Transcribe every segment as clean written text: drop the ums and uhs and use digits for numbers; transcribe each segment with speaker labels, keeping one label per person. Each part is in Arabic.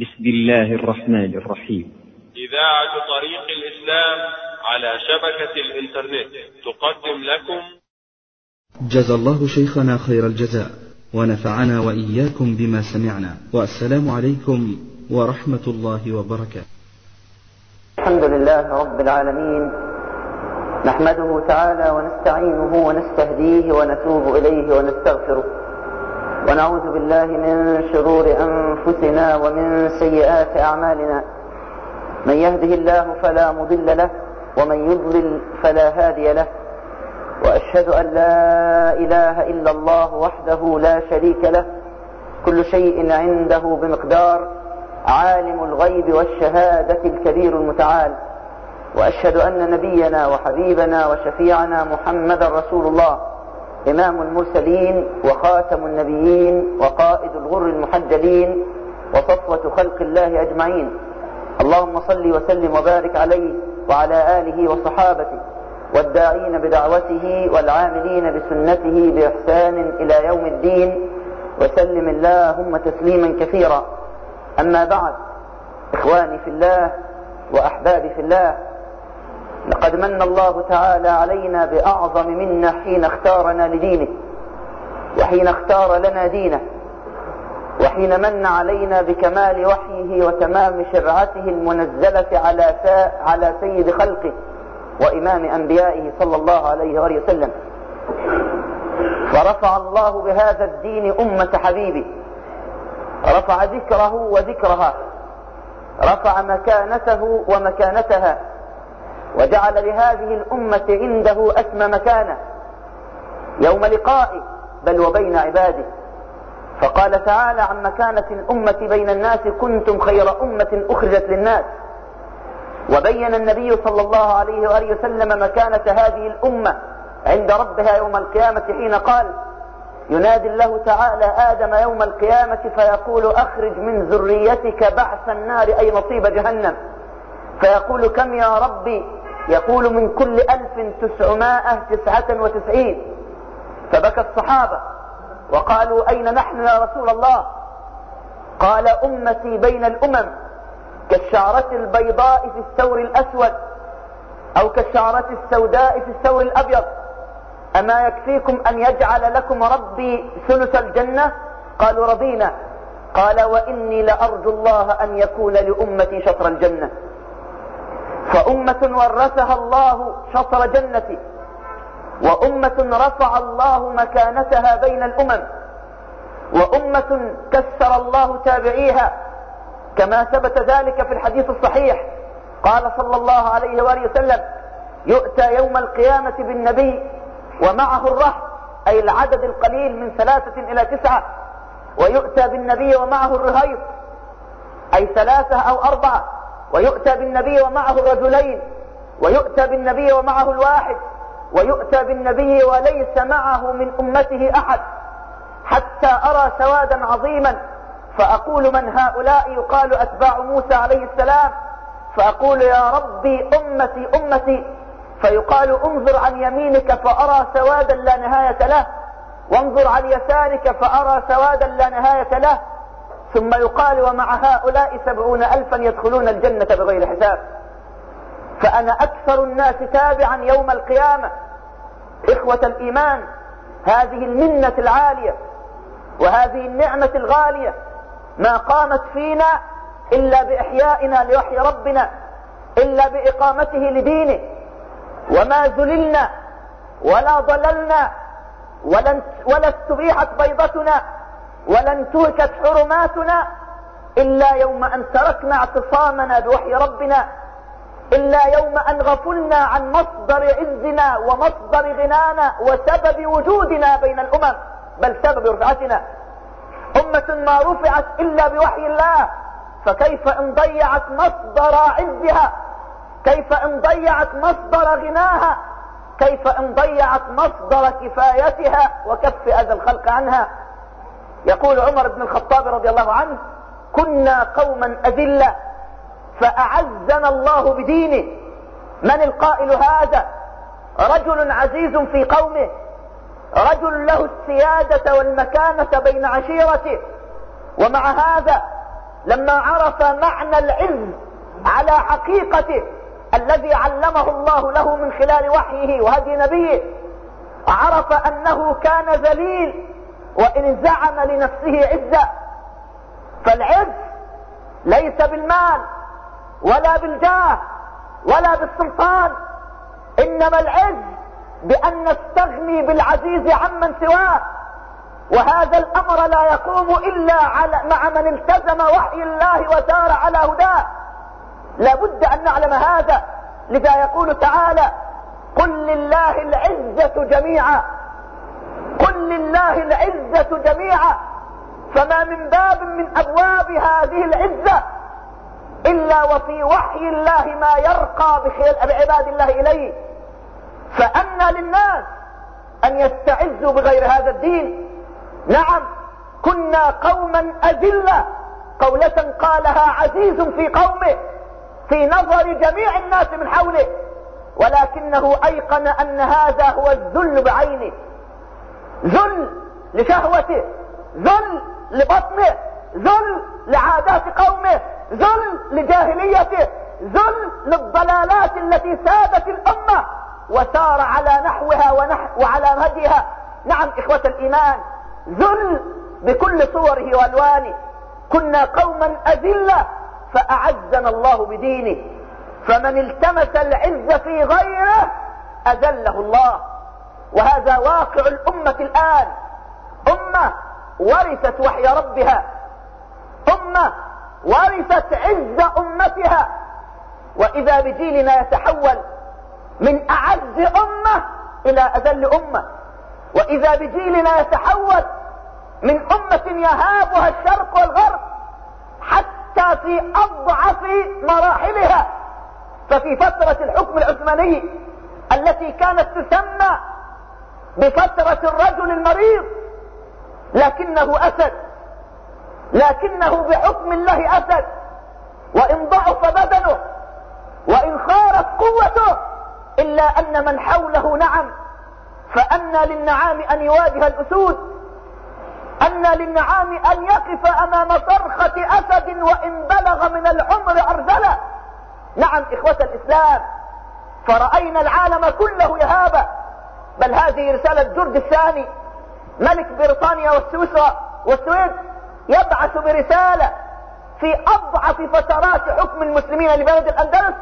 Speaker 1: بسم الله الرحمن الرحيم.
Speaker 2: إذاعة طريق الإسلام على شبكة الإنترنت تقدم لكم.
Speaker 3: جزا الله شيخنا خير الجزاء ونفعنا وإياكم بما سمعنا، والسلام عليكم ورحمة الله وبركاته.
Speaker 4: الحمد لله رب العالمين، نحمده تعالى ونستعينه ونستهديه ونتوب إليه ونستغفره، ونعوذ بالله من شرور أنفسنا ومن سيئات أعمالنا. من يهده الله فلا مضل له ومن يضلل فلا هادي له، وأشهد أن لا إله إلا الله وحده لا شريك له، كل شيء عنده بمقدار، عالم الغيب والشهادة الكبير المتعال. وأشهد أن نبينا وحبيبنا وشفيعنا محمد رسول الله، إمام المرسلين وخاتم النبيين وقائد الغر المحجلين وصفوة خلق الله أجمعين. اللهم صل وسلم وبارك عليه وعلى آله وصحابته والداعين بدعوته والعاملين بسنته بإحسان إلى يوم الدين، وسلم اللهم تسليما كثيرا. أما بعد، إخواني في الله وأحبابي في الله، لقد من الله تعالى علينا بأعظم منة حين اختارنا لدينه، وحين اختار لنا دينه، وحين من علينا بكمال وحيه وتمام شرعته المنزلة على سيد خلقه وإمام أنبيائه صلى الله عليه وآله وسلم. فرفع الله بهذا الدين أمة حبيبه، رفع ذكره وذكرها، رفع مكانته ومكانتها، وجعل لهذه الأمة عنده أسمى مكانة يوم لقائه بل وبين عباده. فقال تعالى عن مكانة الأمة بين الناس: كنتم خير أمة أخرجت للناس. وبين النبي صلى الله عليه وآله وسلم مكانة هذه الأمة عند ربها يوم القيامة حين قال: ينادي الله تعالى آدم يوم القيامة فيقول: أخرج من ذريتك بعث النار، أي نصيب جهنم. فيقول: كم يا ربي؟ يقول: من كل 1999. فبكى الصحابة وقالوا: أين نحن يا رسول الله؟ قال: أمتي بين الأمم كالشعرة البيضاء في الثور الأسود، أو كالشعرة السوداء في الثور الأبيض. أما يكفيكم أن يجعل لكم ربي ثلث الجنة؟ قالوا: رضينا. قال: وإني لأرجو الله أن يكون لأمتي شطر الجنة. فأمة ورثها الله شطر جنتي، وأمة رفع الله مكانتها بين الأمم، وأمة كسر الله تابعيها، كما ثبت ذلك في الحديث الصحيح. قال صلى الله عليه وآله وسلم: يؤتى يوم القيامة بالنبي ومعه الرهط، أي العدد القليل من 3 إلى 9، ويؤتى بالنبي ومعه الرهيط، أي 3 أو 4، ويؤتى بالنبي ومعه الرجلين، ويؤتى بالنبي ومعه الواحد، ويؤتى بالنبي وليس معه من أمته أحد، حتى أرى سوادا عظيما فأقول: من هؤلاء؟ يقال: أتباع موسى عليه السلام. فأقول: يا ربي أمتي أمتي. فيقال: انظر عن يمينك فأرى سوادا لا نهاية له، وانظر عن يسارك فأرى سوادا لا نهاية له. ثم يقال: ومع هؤلاء 70,000 يدخلون الجنة بغير حساب. فأنا أكثر الناس تابعا يوم القيامة. إخوة الإيمان، هذه المنة العالية وهذه النعمة الغالية ما قامت فينا إلا بإحيائنا لوحي ربنا، إلا بإقامته لدينه. وما ذللنا ولا ضللنا ولا استبيحت بيضتنا ولا انتهكت حرماتنا إلا يوم أن تركنا اعتصامنا بوحي ربنا، إلا يوم أن غفلنا عن مصدر عزنا ومصدر غنانا وسبب وجودنا بين الأمم، بل سبب رفعتنا. أمة ما رفعت إلا بوحي الله، فكيف إن ضيعت مصدر عزها؟ كيف إن ضيعت مصدر غناها؟ كيف إن ضيعت مصدر كفايتها وكف أذى الخلق عنها؟ يقول عمر بن الخطاب رضي الله عنه: كنا قوما أذلة فأعزنا الله بدينه. من القائل هذا؟ رجل عزيز في قومه، رجل له السيادة والمكانة بين عشيرته، ومع هذا لما عرف معنى العز على حقيقته الذي علمه الله له من خلال وحيه وهدي نبيه، عرف أنه كان ذليل وإن زعم لنفسه عزة. فالعز ليس بالمال ولا بالجاه ولا بالسلطان، إنما العز بأن نستغني بالعزيز عمن سواه. وهذا الأمر لا يقوم إلا مع من التزم وحي الله وسار على هداه. لابد أن نعلم هذا. لذا يقول تعالى: قل لله العزة جميعا، قل لله العزة جميعا. فما من باب من أبواب هذه العزة إلا وفي وحي الله ما يرقى بعباد الله إليه. فأنى للناس أن يستعزوا بغير هذا الدين. نعم، كنا قوما أذلة، قولة قالها عزيز في قومه في نظر جميع الناس من حوله، ولكنه أيقن أن هذا هو الذل بعينه. ذل لشهوته، ذل لبطنه، ذل لعادات قومه، ذل لجاهليته، ذل للضلالات التي سادت الأمة وسار على نحوها وعلى هديها. نعم إخوة الإيمان، ذل بكل صوره والوانه. كنا قوما أذلة فأعزنا الله بدينه. فمن التمس العز في غيره أذله الله. وهذا واقع الأمة الآن. أمة ورثت وحي ربها، أمة ورثت عز أمتها، وإذا بجيلنا يتحول من أعز أمة إلى أذل أمة، وإذا بجيلنا يتحول من أمة يهابها الشرق والغرب حتى في أضعف مراحلها. ففي فترة الحكم العثماني التي كانت تسمى بفترة الرجل المريض، لكنه أسد، لكنه بحكم الله أسد، وإن ضعف بدنه وإن خارت قوته إلا أن من حوله نعم. فأنى للنعام أن يواجه الأسود، أنى للنعام أن يقف أمام صرخة أسد وإن بلغ من العمر أرذلة. نعم إخوة الإسلام، فرأينا العالم كله يهابه. بل هذه رسالة جورج الثاني ملك بريطانيا والسويد يبعث برسالة في أضعف فترات حكم المسلمين لبلد الأندلس،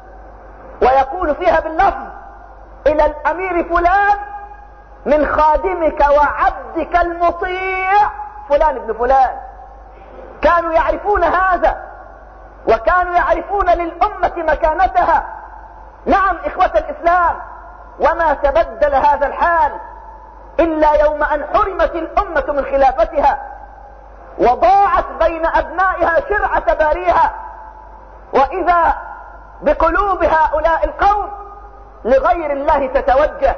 Speaker 4: ويقول فيها باللفظ: إلى الأمير فلان من خادمك وعبدك المطيع فلان ابن فلان. كانوا يعرفون هذا، وكانوا يعرفون للأمة مكانتها. نعم إخوة الإسلام، وما تبدل هذا الحال إلا يوم أن حرمت الأمة من خلافتها وضاعت بين أبنائها شرعة باريها، وإذا بقلوب هؤلاء القوم لغير الله تتوجه،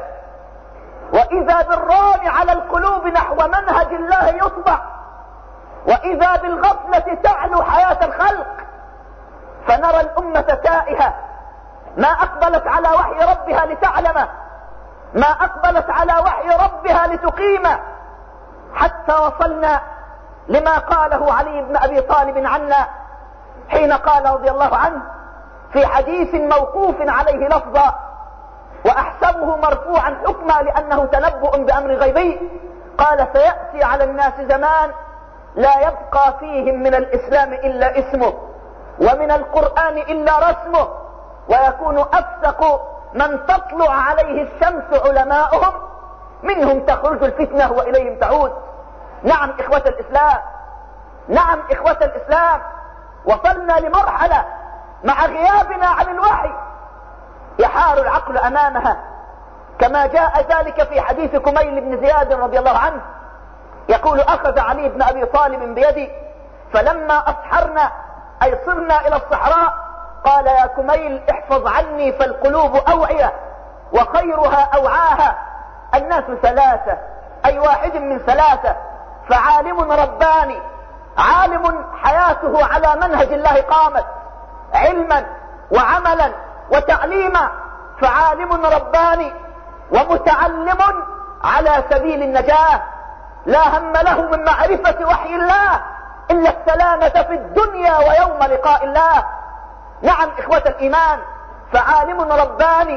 Speaker 4: وإذا بالران على القلوب نحو منهج الله يطبع، وإذا بالغفلة تعلو حياة الخلق. فنرى الأمة تائهة، ما أقبلت على وحي ربها لتعلمه، ما أقبلت على وحي ربها لتقيمه، حتى وصلنا لما قاله علي بن أبي طالب عنا حين قال رضي الله عنه في حديث موقوف عليه لفظا وأحسبه مرفوعا حكما لأنه تنبؤ بأمر غيبي، قال: سيأتي على الناس زمان لا يبقى فيهم من الإسلام إلا اسمه ومن القرآن إلا رسمه، ويكون أفسق من تطلع عليه الشمس علماؤهم، منهم تخرج الفتنة وإليهم تعود. نعم إخوة الإسلام، نعم إخوة الإسلام، وصلنا لمرحلة مع غيابنا عن الوحي يحار العقل أمامها، كما جاء ذلك في حديث كميل بن زياد رضي الله عنه يقول: أخذ علي بن أبي طالب بيدي فلما أصحرنا أي صرنا إلى الصحراء قال: يا كميل احفظ عني فالقلوب أوعية وخيرها أوعاها. الناس ثلاثة، أي واحد من ثلاثة: فعالم رباني، عالم حياته على منهج الله قامت علما وعملا وتعليما، فعالم رباني، ومتعلم على سبيل النجاة لا هم له من معرفة وحي الله إلا السلامة في الدنيا ويوم لقاء الله. نعم إخوة الإيمان، فعالم رباني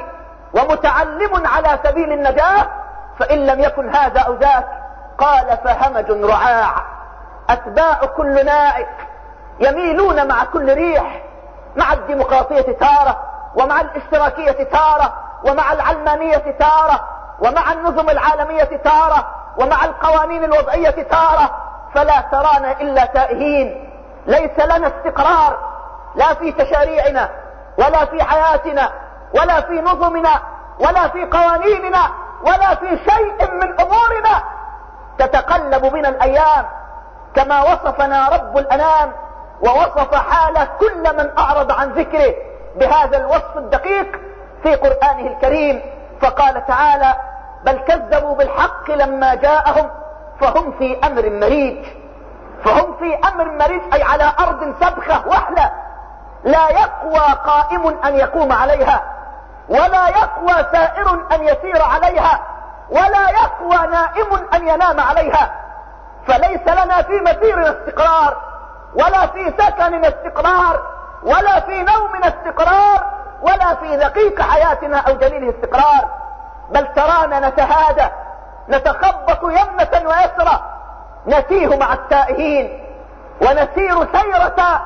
Speaker 4: ومتعلم على سبيل النجاة، فإن لم يكن هذا أو ذاك قال فهمج رعاع، أتباع كل نائق يميلون مع كل ريح، مع الديمقراطية تارة، ومع الاشتراكية تارة، ومع العلمانية تارة، ومع النظم العالمية تارة، ومع القوانين الوضعية تارة، فلا ترانا إلا تائهين. ليس لنا استقرار لا في تشاريعنا ولا في حياتنا ولا في نظمنا ولا في قوانيننا ولا في شيء من أمورنا. تتقلب بنا الأيام كما وصفنا رب الأنام، ووصف حال كل من أعرض عن ذكره بهذا الوصف الدقيق في قرآنه الكريم، فقال تعالى: بل كذبوا بالحق لما جاءهم فهم في أمر مريج. فهم في أمر مريج أي على أرض سبخة وحلة، لا يقوى قائم أن يقوم عليها، ولا يقوى سائر أن يسير عليها، ولا يقوى نائم أن ينام عليها. فليس لنا في مسيرنا استقرار، ولا في سكننا استقرار، ولا في نومنا استقرار، ولا في دقيق حياتنا أو جليله استقرار. بل ترانا نتهادى، نتخبط يمنة ويسرى، نتيه مع التائهين، ونسير سيرة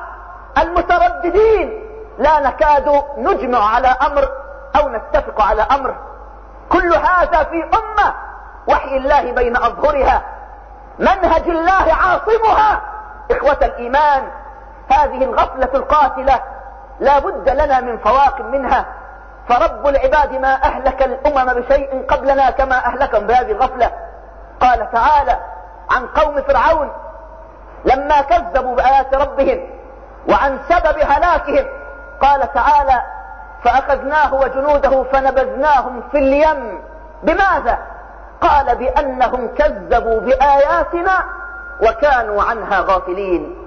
Speaker 4: المترددين، لا نكاد نجمع على أمر أو نتفق على أمر. كل هذا في أمة وحي الله بين أظهرها، منهج الله عاصمها. إخوة الإيمان، هذه الغفلة القاتلة لا بد لنا من فواق منها، فرب العباد ما أهلك الأمم بشيء قبلنا كما أهلكهم بهذه الغفلة. قال تعالى عن قوم فرعون لما كذبوا بآيات ربهم وعن سبب هلاكهم، قال تعالى: فأخذناه وجنوده فنبذناهم في اليم. بماذا؟ قال: بأنهم كذبوا بآياتنا وكانوا عنها غافلين.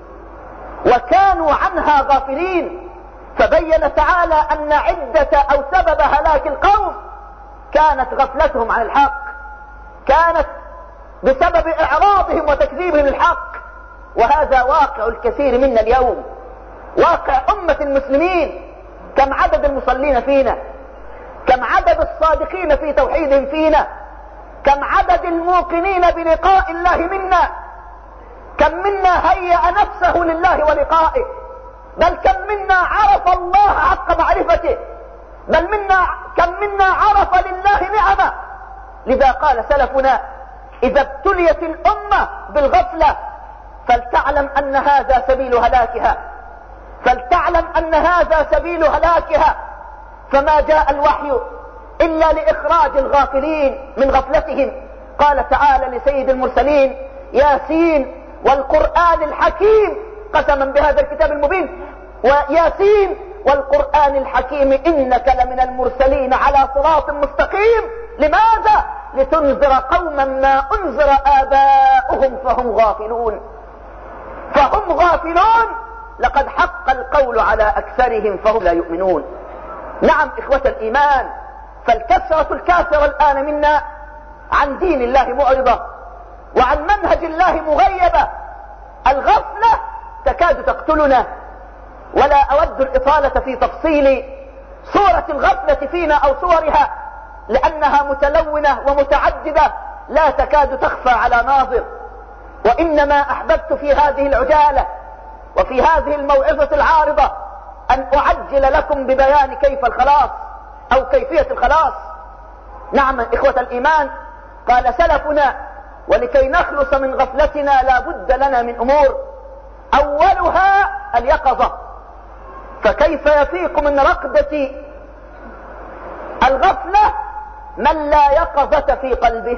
Speaker 4: وكانوا عنها غافلين. فبين تعالى أن عدة أو سبب هلاك القوم كانت غفلتهم عن الحق، كانت بسبب إعراضهم وتكذيبهم للحق. وهذا واقع الكثير منا اليوم، واقع أمة المسلمين. كم عدد المصلين فينا، كم عدد الصادقين في توحيدهم فينا، كم عدد الموقنين بلقاء الله منا، كم منا هيأ نفسه لله ولقائه، بل كم منا عرف الله حق معرفته، بل كم منا عرف لله نعمه. لذا قال سلفنا: إذا ابتليت الأمة بالغفلة فلتعلم أن هذا سبيل هلاكها، فلتعلم أن هذا سبيل هلاكها. فما جاء الوحي إلا لإخراج الغافلين من غفلتهم. قال تعالى لسيد المرسلين: ياسين والقرآن الحكيم، قسما بهذا الكتاب المبين، وياسين والقرآن الحكيم إنك لمن المرسلين على صراط مستقيم. لماذا؟ لتنذر قوما ما أنذر آباؤهم فهم غافلون. فهم غافلون، لقد حق القول على أكثرهم فهم لا يؤمنون. نعم إخوة الإيمان، فالكثرة الكاثرة الآن منا عن دين الله معرضة، وعن منهج الله مغيبة. الغفلة تكاد تقتلنا، ولا أود الإطالة في تفصيل صورة الغفلة فينا أو صورها، لأنها متلونة ومتعددة لا تكاد تخفى على ناظر. وإنما أحببت في هذه العجالة وفي هذه الموعظة العارضة أن أعجل لكم ببيان كيف الخلاص أو كيفية الخلاص. نعم إخوة الإيمان، قال سلفنا: ولكي نخلص من غفلتنا لا بد لنا من أمور، أولها اليقظة. فكيف يفيق من رقدة الغفلة من لا يقظة في قلبه؟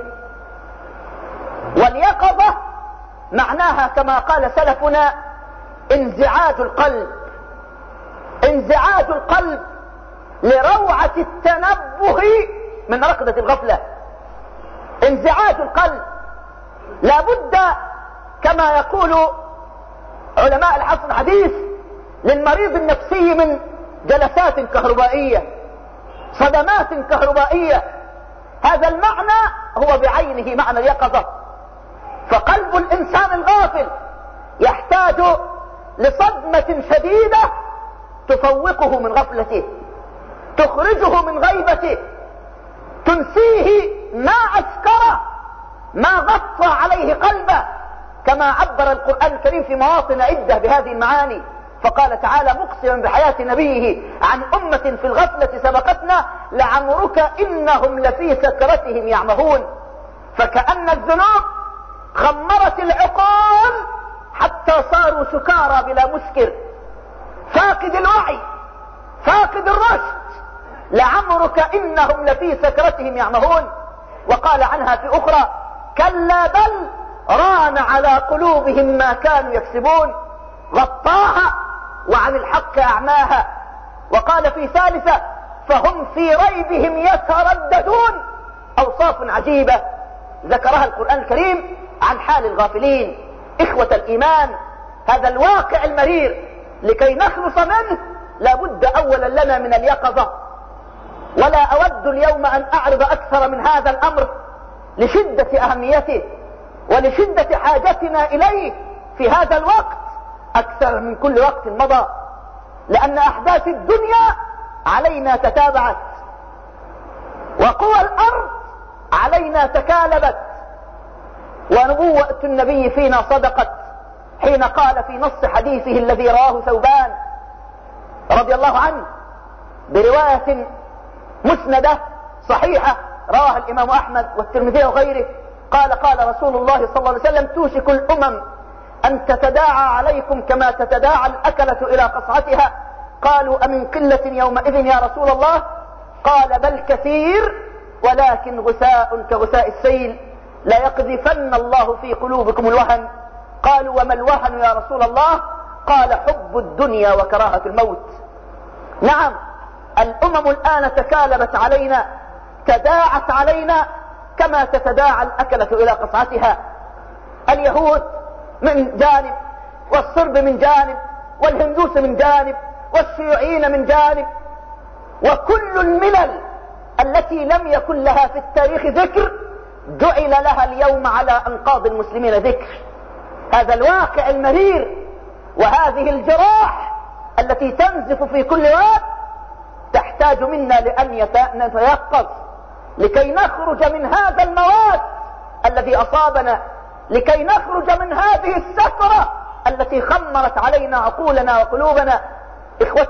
Speaker 4: واليقظة معناها كما قال سلفنا انزعاج القلب، انزعاج القلب لروعة التنبه من رقدة الغفلة. انزعاج القلب لا بد كما يقول علماء العصر الحديث للمريض النفسي من جلسات كهربائية، صدمات كهربائية. هذا المعنى هو بعينه معنى اليقظة. فقلب الإنسان الغافل يحتاج لصدمة شديدة تفوقه من غفلته، تخرجه من غيبته، تنسيه ما أسكره، ما غطى عليه قلبه، كما عبر القرآن الكريم في مواطن عدة بهذه المعاني. فقال تعالى مقسما بحياة نبيه عن أمة في الغفلة سبقتنا لعمرك إنهم لفي سكرتهم يعمهون. فكأن الذنوب خمرت العقول حتى صاروا سكارى بلا مسكر، فاقد الوعي، فاقد الرشد. لعمرك إنهم لفي سكرتهم يعمهون. وقال عنها في أخرى كلا بل ران على قلوبهم ما كانوا يكسبون، غطاها وعن الحق أعماها. وقال في ثالثة فهم في ريبهم يترددون. أوصاف عجيبة ذكرها القرآن الكريم عن حال الغافلين. إخوة الإيمان، هذا الواقع المرير لكي نخلص منه لابد أولا لنا من اليقظة. ولا أود اليوم أن أعرض أكثر من هذا الأمر لشدة أهميته ولشدة حاجتنا إليه في هذا الوقت أكثر من كل وقت مضى، لأن أحداث الدنيا علينا تتابعت، وقوى الأرض علينا تكالبت، ونبوة النبي فينا صدقت حين قال في نص حديثه الذي رواه ثوبان رضي الله عنه برواية مسندة صحيحة رواها الإمام أحمد والترمذي وغيره، قال رسول الله صلى الله عليه وسلم توشك الأمم أن تتداعى عليكم كما تتداعى الأكلة إلى قصعتها. قالوا أمن قلة يومئذ يا رسول الله؟ قال بل كثير ولكن غثاء كغثاء السيل لا يقذفن الله في قلوبكم الوهن. قالوا وما الوهن يا رسول الله؟ قال حب الدنيا وكراهة الموت. نعم، الأمم الآن تكالبت علينا، تداعت علينا كما تتداعى الأكلة إلى قصعتها. اليهود من جانب، والصرب من جانب، والهندوس من جانب، والشيوعيين من جانب، وكل الملل التي لم يكن لها في التاريخ ذكر جعل لها اليوم على أنقاض المسلمين ذكر. هذا الواقع المرير وهذه الجراح التي تنزف في كل وقت تحتاج منا لأن نتيقظ لكي نخرج من هذا المواد الذي أصابنا، لكي نخرج من هذه السكرة التي خمرت علينا عقولنا وقلوبنا. إخوة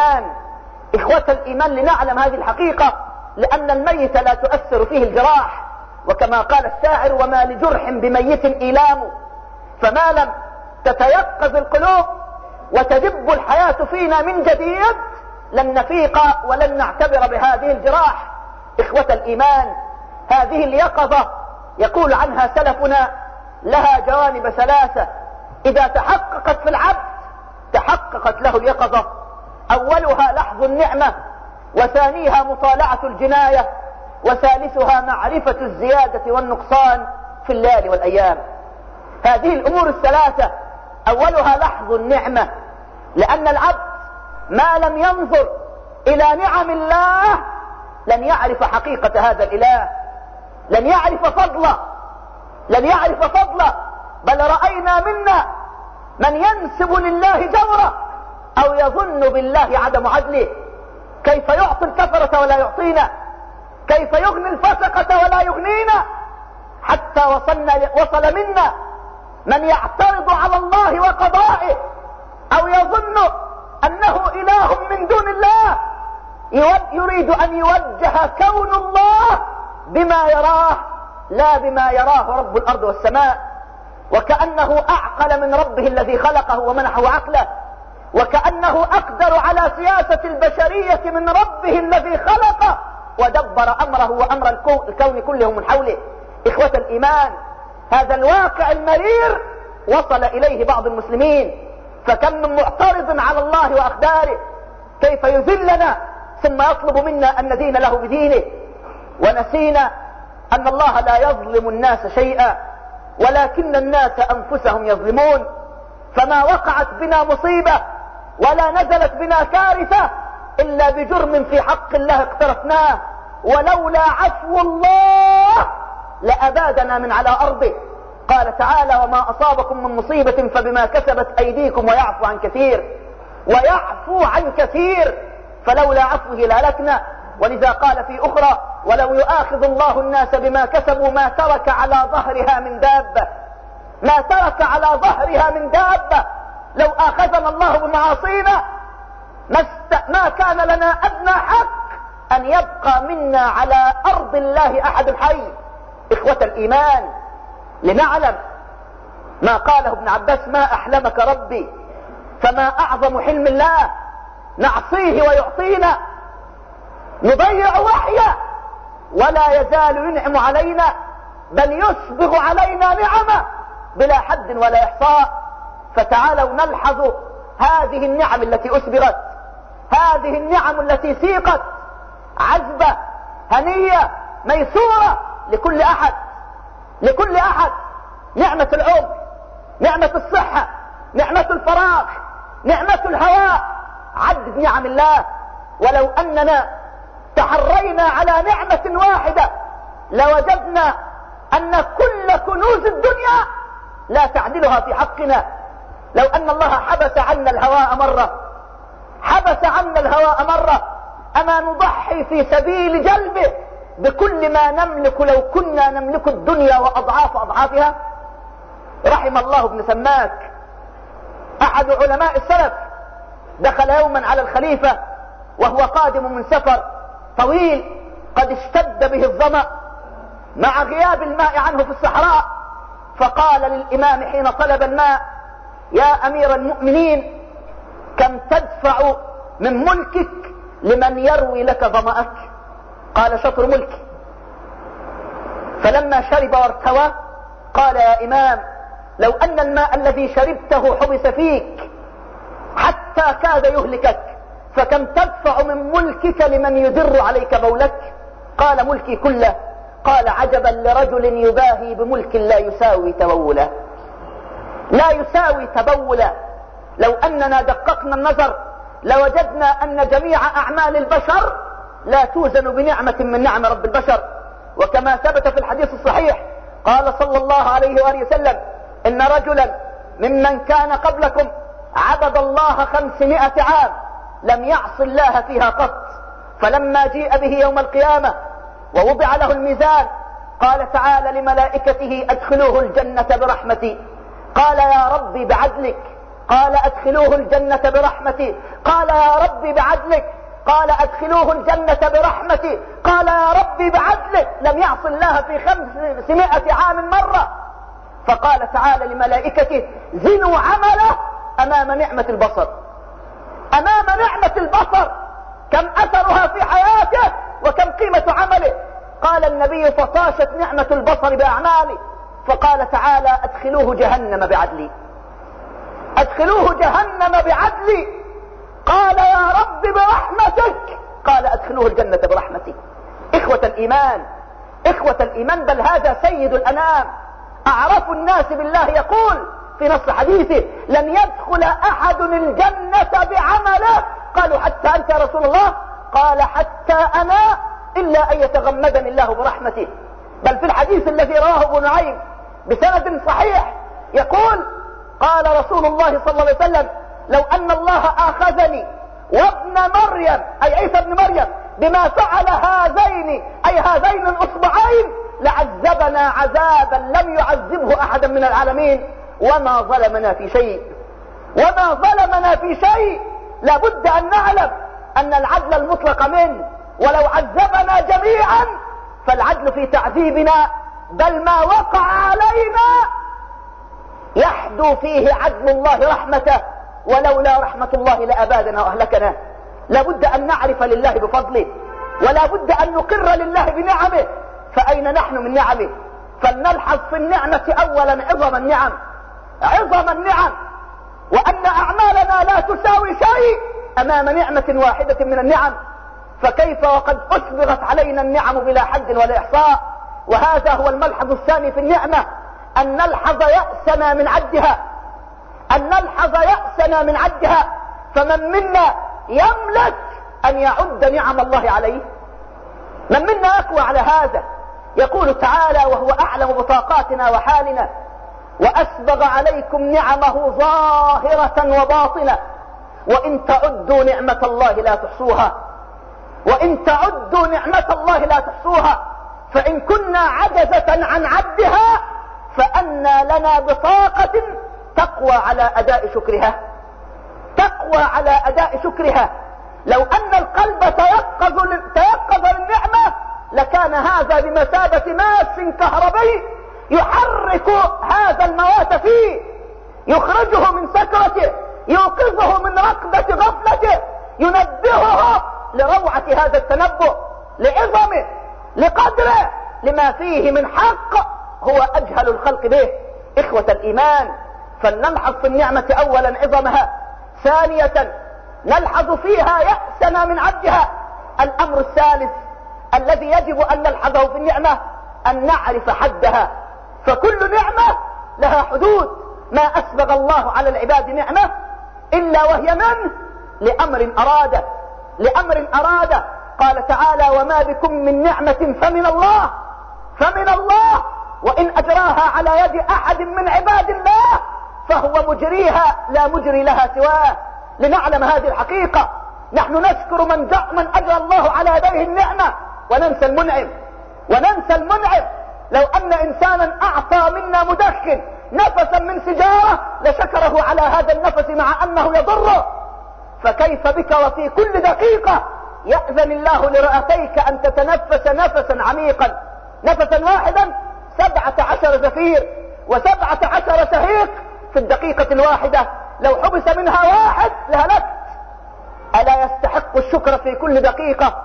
Speaker 4: الإيمان لنعلم هذه الحقيقة، لأن الميت لا تؤثر فيه الجراح، وكما قال الشاعر وما لجرح بميت إيلام. فما لم تتيقظ القلوب وتدب الحياة فينا من جديد لن نفيق ولن نعتبر بهذه الجراح. إخوة الإيمان، هذه اليقظة يقول عنها سلفنا لها جوانب ثلاثة، إذا تحققت في العبد تحققت له اليقظة. أولها لحظ النعمة، وثانيها مطالعة الجناية، وثالثها معرفة الزيادة والنقصان في الليالي والأيام. هذه الأمور الثلاثة أولها لحظ النعمة، لأن العبد ما لم ينظر إلى نعم الله لن يعرف حقيقة هذا الإله، لن يعرف فضله. بل رأينا منا من ينسب لله جورا أو يظن بالله عدم عدله. كيف يعطي الكفرة ولا يعطينا؟ كيف يغني الفسقة ولا يغنينا؟ حتى وصل منا من يعترض على الله وقضائه أو يظن أنه إله من دون الله، يريد أن يوجه كون الله بما يراه لا بما يراه رب الأرض والسماء، وكأنه أعقل من ربه الذي خلقه ومنحه عقله، وكأنه أقدر على سياسة البشرية من ربه الذي خلقه ودبر أمره وأمر الكون كله من حوله. إخوة الإيمان، هذا الواقع المرير وصل إليه بعض المسلمين، فكم من معترض على الله وأقداره، كيف يذلنا ثم يطلب منا أن ندين له بدينه. ونسينا أن الله لا يظلم الناس شيئا ولكن الناس أنفسهم يظلمون. فما وقعت بنا مصيبة ولا نزلت بنا كارثة إلا بجرم في حق الله اقترفناه، ولولا عفو الله لأبادنا من على أرضه. قال تعالى: وما أصابكم من مصيبة فبما كسبت أيديكم ويعفو عن كثير، ويعفو عن كثير، فلولا عفوه لهلكنا. ولذا قال في أخرى: ولو يؤاخذ الله الناس بما كسبوا ما ترك على ظهرها من دابة، ما ترك على ظهرها من دابة. لو آخذنا الله بمعاصينا ما كان لنا أدنى حق أن يبقى منا على أرض الله أحد حي. إخوة الإيمان، لنعلم ما قاله ابن عباس: ما أحلمك ربي، فما أعظم حلم الله، نعصيه ويعطينا، نضيع وحيه ولا يزال ينعم علينا، بل يسبغ علينا نعمه بلا حد ولا إحصاء. فتعالوا نلحظ هذه النعم التي أسبغت، هذه النعم التي سيقت، عذبة هنية ميسورة لكل أحد، لكل أحد. نعمة العمر، نعمة الصحة، نعمة الفراغ، نعمة الهواء، عدد نعم الله. ولو أننا تحرينا على نعمة واحدة لوجدنا أن كل كنوز الدنيا لا تعدلها في حقنا. لو أن الله حبس عنا الهواء مرة، حبس عنا الهواء مرة، أما نضحي في سبيل جلبه بكل ما نملك لو كنا نملك الدنيا وأضعاف أضعافها؟ رحم الله ابن سماك أحد علماء السلف، دخل يوما على الخليفة وهو قادم من سفر طويل، قد اشتد به الظمأ مع غياب الماء عنه في الصحراء، فقال للإمام حين طلب الماء: يا أمير المؤمنين، كم تدفع من ملكك لمن يروي لك ظمأك؟ قال: شطر ملكي. فلما شرب وارتوى قال: يا إمام، لو أن الماء الذي شربته حبس فيك حتى كاد يهلكك، فكم تدفع من ملكك لمن يدر عليك بولك؟ قال: ملكي كله. قال: عجبا لرجل يباهي بملك لا يساوي تبولا، لا يساوي تبولا. لو أننا دققنا النظر لوجدنا أن جميع أعمال البشر لا توزن بنعمة من نعم رب البشر. وكما ثبت في الحديث الصحيح قال صلى الله عليه وآله وسلم: إن رجلا ممن كان قبلكم عبد الله 500 عام لم يعص الله فيها قط، فلما جيء به يوم القيامة ووضع له الميزان قال تعالى لملائكته: أدخلوه الجنة برحمتي. قال: يا ربي بعدلك. قال: أدخلوه الجنة برحمتي. قال: يا ربي بعدلك. قال: أدخلوه الجنة برحمتي. قال: يا ربي بعدلك. لم يعص الله في 500 عام مرة. فقال تعالى لملائكته: زنوا عمله أمام نعمة البصر، أمام نعمة البصر، كم أثرها في حياته وكم قيمة عمله. قال النبي: فطاشت نعمة البصر بأعماله. فقال تعالى: أدخلوه جهنم بعدلي، أدخلوه جهنم بعدلي. قال: يا رب برحمتك. قال: أدخلوه الجنة برحمتي. إخوة الإيمان، إخوة الإيمان، بل هذا سيد الأنام أعرف الناس بالله يقول في نص حديثه: لن يدخل أحد الجنة بعمله. قالوا: حتى أنت يا رسول الله؟ قال: حتى أنا، إلا أن يتغمدني الله برحمته. بل في الحديث الذي رواه ابن نعيم بسند صحيح يقول: قال رسول الله صلى الله عليه وسلم: لو أن الله آخذني وابن مريم، أي عيسى ابن مريم، بما فعل هذين، أي هذين الأصبعين، لعذبنا عذابا لم يعذبه أحدا من العالمين، وما ظلمنا في شيء، وما ظلمنا في شيء. لابد أن نعلم أن العدل المطلق منه، ولو عذبنا جميعا فالعدل في تعذيبنا، بل ما وقع علينا يحدو فيه عدل الله رحمته، ولولا رحمة الله لأبادنا وأهلكنا. لابد أن نعرف لله بفضله، ولا بد أن نقر لله بنعمه. فأين نحن من نعمه؟ فلنلحظ في النعمة أولا عظم النعم، عظم النعم، وأن أعمالنا لا تساوي شيء أمام نعمة واحدة من النعم. فكيف وقد أسبغت علينا النعم بلا حد ولا إحصاء. وهذا هو الملحظ الثاني في النعمة، أن نلحظ يأسنا من عدها، أن نلحظ يأسنا من عدها. فمن منا يملك أن يعد نعم الله عليه؟ من منا يقوى على هذا؟ يقول تعالى وهو أعلم بطاقاتنا وحالنا: وأسبغ عليكم نعمه ظاهرة وباطنة، وإن تعدوا نعمة الله لا تحصوها، وإن تعدوا نعمة الله لا تحصوها. فإن كنا عجزة عن عدها فأنى لنا بطاقة تقوى على أداء شكرها، تقوى على أداء شكرها. لو أن القلب تيقظ للنعمة لكان هذا بمثابة ماس كهربي يحرك هذا الموات فيه، يخرجه من سكرته، يوقظه من ركبة غفلته، ينبهه لروعة هذا التنبه، لعظمه، لقدره، لما فيه من حق هو أجهل الخلق به. إخوة الإيمان، فلنلحظ في النعمة أولا عظمها، ثانية نلحظ فيها يأسنا من عدها. الأمر الثالث الذي يجب أن نلحظه في النعمة أن نعرف حدها، فكل نعمة لها حدود. ما أسبغ الله على العباد نعمة إلا وهي منه لأمر أراده، لأمر أراده. قال تعالى: وما بكم من نعمة فمن الله، فمن الله، وإن أجراها على يد أحد من عباد الله فهو مجريها لا مجري لها سواه. لنعلم هذه الحقيقة، نحن نشكر من أجرى الله على يديه النعمة وننسى المنعم، وننسى المنعم. لو أن إنسانا أعطى منا مدخن نفسا من سجارة لشكره على هذا النفس مع أنه يضره، فكيف بك وفي كل دقيقة يأذن الله لرئتيك أن تتنفس نفسا عميقا، نفسا واحدا 17 زفير و17 شهيق في الدقيقة الواحدة. لو حبس منها واحد لهلكت. ألا يستحق الشكر في كل دقيقة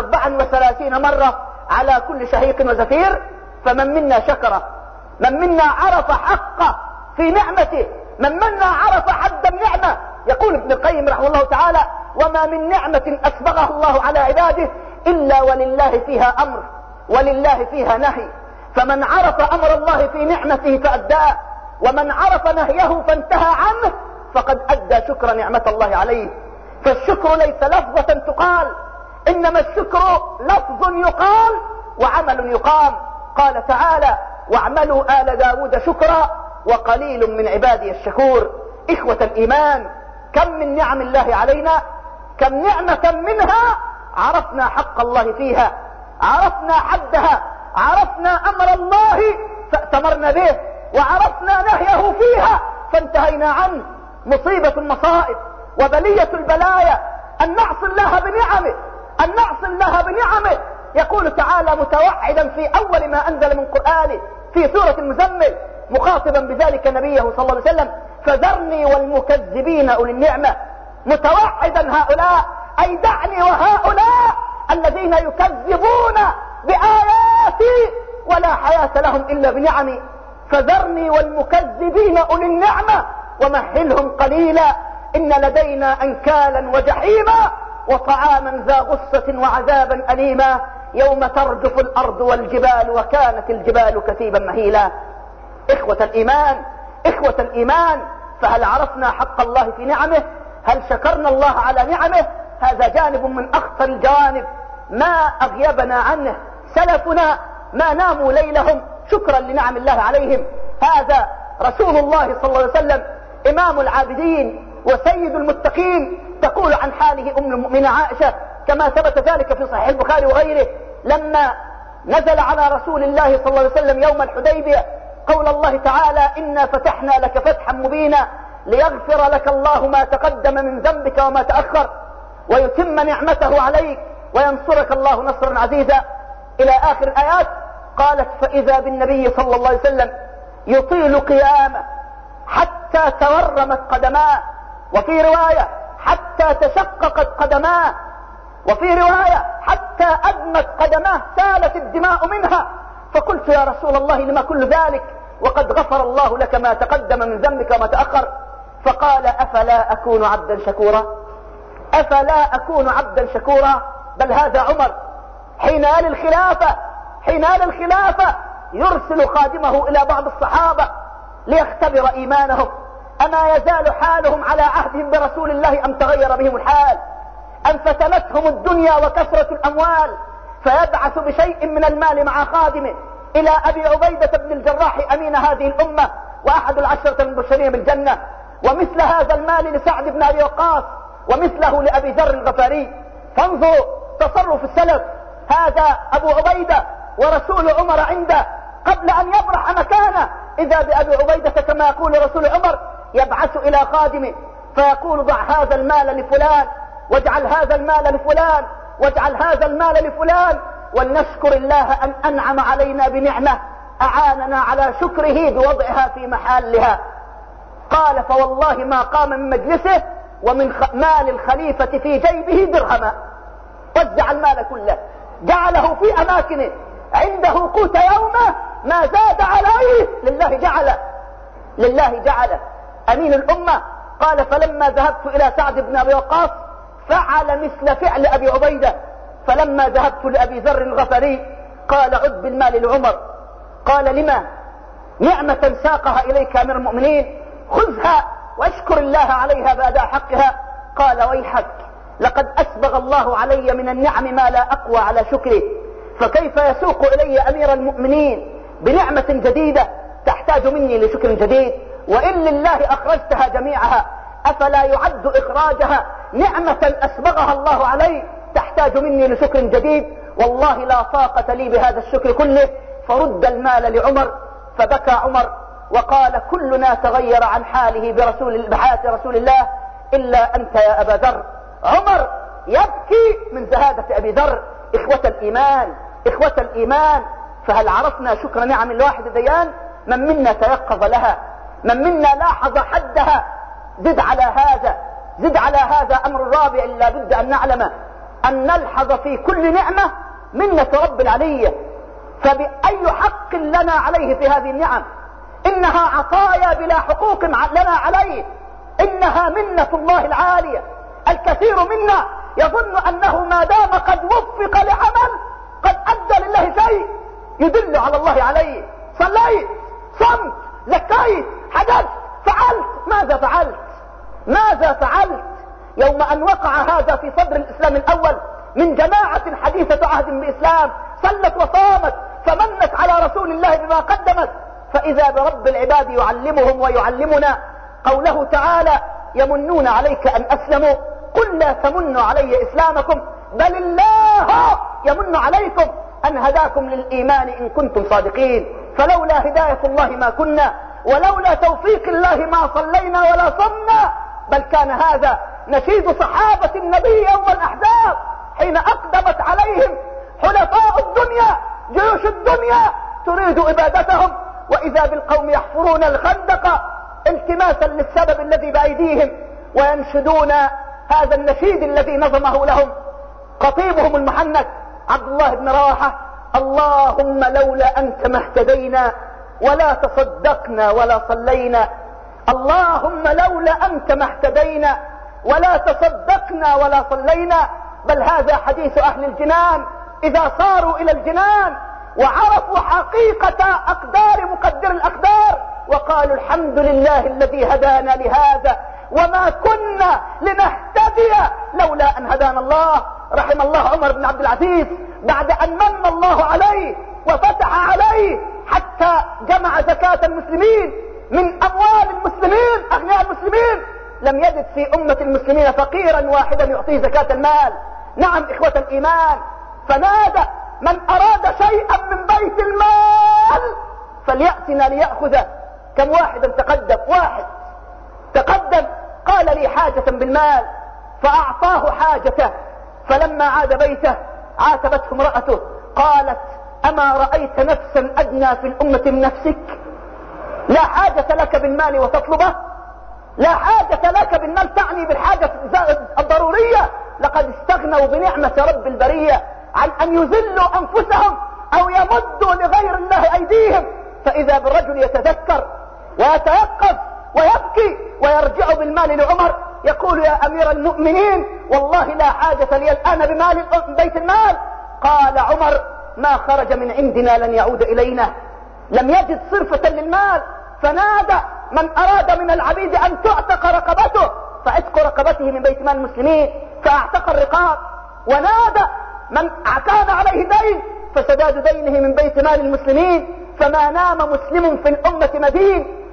Speaker 4: 34 مرة على كل شهيق وزفير؟ فمن منا شكر، من منا عرف حقه في نعمته، من منا عرف حد النعمة. يقول ابن القيم رحمه الله تعالى: وما من نعمة أسبغها الله على عباده إلا ولله فيها أمر ولله فيها نهي. فمن عرف أمر الله في نعمته فأداه، ومن عرف نهيه فانتهى عنه فقد أدى شكر نعمة الله عليه. فالشكر ليس لفظة تقال، إنما الشكر لفظ يقال وعمل يقام. قال تعالى: واعملوا آل داود شكرا وقليل من عبادي الشكور. إخوة الإيمان، كم من نعم الله علينا، كم نعمة منها عرفنا حق الله فيها، عرفنا حدها، عرفنا أمر الله فأتمرنا به، وعرفنا نهيه فيها فانتهينا عنه. مصيبة المصائب وبلية البلايا أن نعصي الله بنعمه، أن نعصي الله بنعمه. يقول تعالى متوعدا في أول ما أنزل من قرآنه في سورة المزمل مخاطبا بذلك نبيه صلى الله عليه وسلم: فذرني والمكذبين أولي النعمة. متوعدا هؤلاء، أي دعني وهؤلاء الذين يكذبون بآياتي ولا حياة لهم إلا بنعمي. فذرني والمكذبين أولي النعمة ومهلهم قليلا إن لدينا أنكالا وجحيما وطعاما ذا غصة وعذابا أليما يوم ترجف الأرض والجبال وكانت الجبال كثيبا مهيلا. إخوة الإيمان، إخوة الإيمان، فهل عرفنا حق الله في نعمه؟ هل شكرنا الله على نعمه؟ هذا جانب من أخطر الجوانب ما أغيبنا عنه سلفنا، ما ناموا ليلهم شكرا لنعم الله عليهم. هذا رسول الله صلى الله عليه وسلم إمام العابدين وسيد المتقين، تقول عن حاله أم المؤمنة عائشة كما ثبت ذلك في صحيح البخاري وغيره: لما نزل على رسول الله صلى الله عليه وسلم يوم الحديبية قول الله تعالى: إنا فتحنا لك فتحا مبينا ليغفر لك الله ما تقدم من ذنبك وما تأخر ويتم نعمته عليك وينصرك الله نصرا عزيزا إلى آخر الآيات. قالت: فإذا بالنبي صلى الله عليه وسلم يطيل قيامه حتى تورمت قدماه، وفي رواية حتى تشققت قدماه، وفي رواية حتى أدمت قدماه سالت الدماء منها. فقلت: يا رسول الله لما كل ذلك وقد غفر الله لك ما تقدم من ذنبك وما تأخر؟ فقال: أفلا أكون عبدا شكورا، أفلا أكون عبدا شكورا. بل هذا عمر حين يلي الخلافة يرسل خادمه إلى بعض الصحابة ليختبر إيمانهم، أما يزال حالهم على عهدهم برسول الله أم تغير بهم الحال، أم فتنتهم الدنيا وكثرة الأموال، فيبعث بشيء من المال مع خادمه إلى أبي عبيدة بن الجراح أمين هذه الأمة وأحد العشرة المبشرين بالجنة، ومثل هذا المال لسعد بن أبي وقاص، ومثله لأبي ذر الغفاري. فانظروا تصرف السلف. هذا أبو عبيدة ورسول عمر عنده قبل أن يبرح مكانه، إذا بأبي عبيدة كما يقول رسول عمر يبعث إلى خادمه فيقول ضع هذا المال لفلان، واجعل هذا المال لفلان، واجعل هذا المال لفلان، ولنشكر الله أن أنعم علينا بنعمة أعاننا على شكره بوضعها في محلها. قال فوالله ما قام من مجلسه ومن مال الخليفة في جيبه درهما، وزع المال كله، جعله في أماكنه، عنده قوت يومه ما زاد عليه، لله جعله. أمين الأمة قال فلما ذهبت إلى سعد بن أبي وقاص فعل مثل فعل أبي عبيدة. فلما ذهبت لأبي ذر الغفاري قال عد بالمال لعمر. قال لما؟ نعمة ساقها إليك أمير المؤمنين، خذها واشكر الله عليها بأداء حقها. قال ويحك، لقد أسبغ الله علي من النعم ما لا أقوى على شكره، فكيف يسوق إلي أمير المؤمنين بنعمة جديدة تحتاج مني لشكر جديد؟ وإن لله أخرجتها جميعها أفلا يعد إخراجها نعمة أسبغها الله علي تحتاج مني لشكر جديد؟ والله لا طاقة لي بهذا الشكر كله. فرد المال لعمر. فبكى عمر وقال كلنا تغير عن حاله بحياة رسول الله إلا أنت يا أبا ذر. عمر يبكي من زهادة أبي ذر. إخوة الإيمان، فهل عرفنا شكر نعم الواحد ديان؟ من منا تيقظ لها؟ من منا لاحظ حدها؟ زد على هذا أمر رابع لا بد أن نعلمه، أن نلحظ في كل نعمة منة رب العلي. فبأي حق لنا عليه في هذه النعم؟ إنها عطايا بلا حقوق لنا عليه، إنها منة الله العالية. الكثير منا يظن أنه ما دام قد وفق لعمل قد أدى لله شيء يدل على الله عليه. صليت، صمت، زكيت، حججت، فعلت. ماذا فعلت؟ يوم أن وقع هذا في صدر الإسلام الأول من جماعة حديثة عهد بإسلام صلت وصامت فمنت على رسول الله بما قدمت، فإذا برب العباد يعلمهم ويعلمنا قوله تعالى يمنون عليك أن أسلموا، قل لا تمنوا علي إسلامكم بل الله يمن عليكم أن هداكم للإيمان إن كنتم صادقين. فلولا هداية الله ما كنا، ولولا توفيق الله ما صلينا ولا صمنا، بل كان هذا نشيد صحابة النبي يوم الأحزاب حين أقدمت عليهم حلفاء الدنيا جيوش الدنيا تريد إبادتهم، وإذا بالقوم يحفرون الخندق التماسا للسبب الذي بأيديهم، وينشدون هذا النشيد الذي نظمه لهم خطيبهم المحنك عبد الله بن رواحة: اللهم لولا أنت ما اهتدينا ولا تصدقنا ولا صلينا. اللهم لولا أنت ما اهتدينا ولا تصدقنا ولا صلينا. بل هذا حديث أهل الجنان إذا صاروا إلى الجنان وعرفوا حقيقة أقدار مقدر الأقدار وقالوا الحمد لله الذي هدانا لهذا وما كنا لنهتدي لولا أن هدانا الله. رحم الله عمر بن عبد العزيز بعد أن من الله عليه وفتح عليه حتى جمع زكاة المسلمين من أموال المسلمين أغنياء المسلمين، لم يجد في أمة المسلمين فقيرا واحدا يعطيه زكاة المال. نعم إخوة الإيمان، فنادى من أراد شيئا من بيت المال فليأتنا ليأخذه. كم واحدا تقدم؟ واحد تقدم قال لي حاجة بالمال فأعطاه حاجته، فلما عاد بيته عاتبته امرأته قالت: أما رأيت نفسا أدنى في الأمة من نفسك؟ لا حاجة لك بالمال وتطلبه، لا حاجة لك بالمال تعني بالحاجة الضرورية. لقد استغنوا بنعمة رب البرية عن أن يذلوا أنفسهم أو يمدوا لغير الله أيديهم. فإذا بالرجل يتذكر ويتيقظ ويبكي ويرجع بالمال لعمر يقول: يا أمير المؤمنين والله لا حاجة لي الآن بمال بيت المال. قال عمر: ما خرج من عندنا لن يعود إلينا. لم يجد صرفة للمال فنادى: من أراد من العبيد أن تعتق رقبته فعتق رقبته من بيت مال المسلمين، فاعتق الرقاب. ونادى: من كان عليه دين فسداد دينه من بيت مال المسلمين. فما نام مسلم في الأمة مدين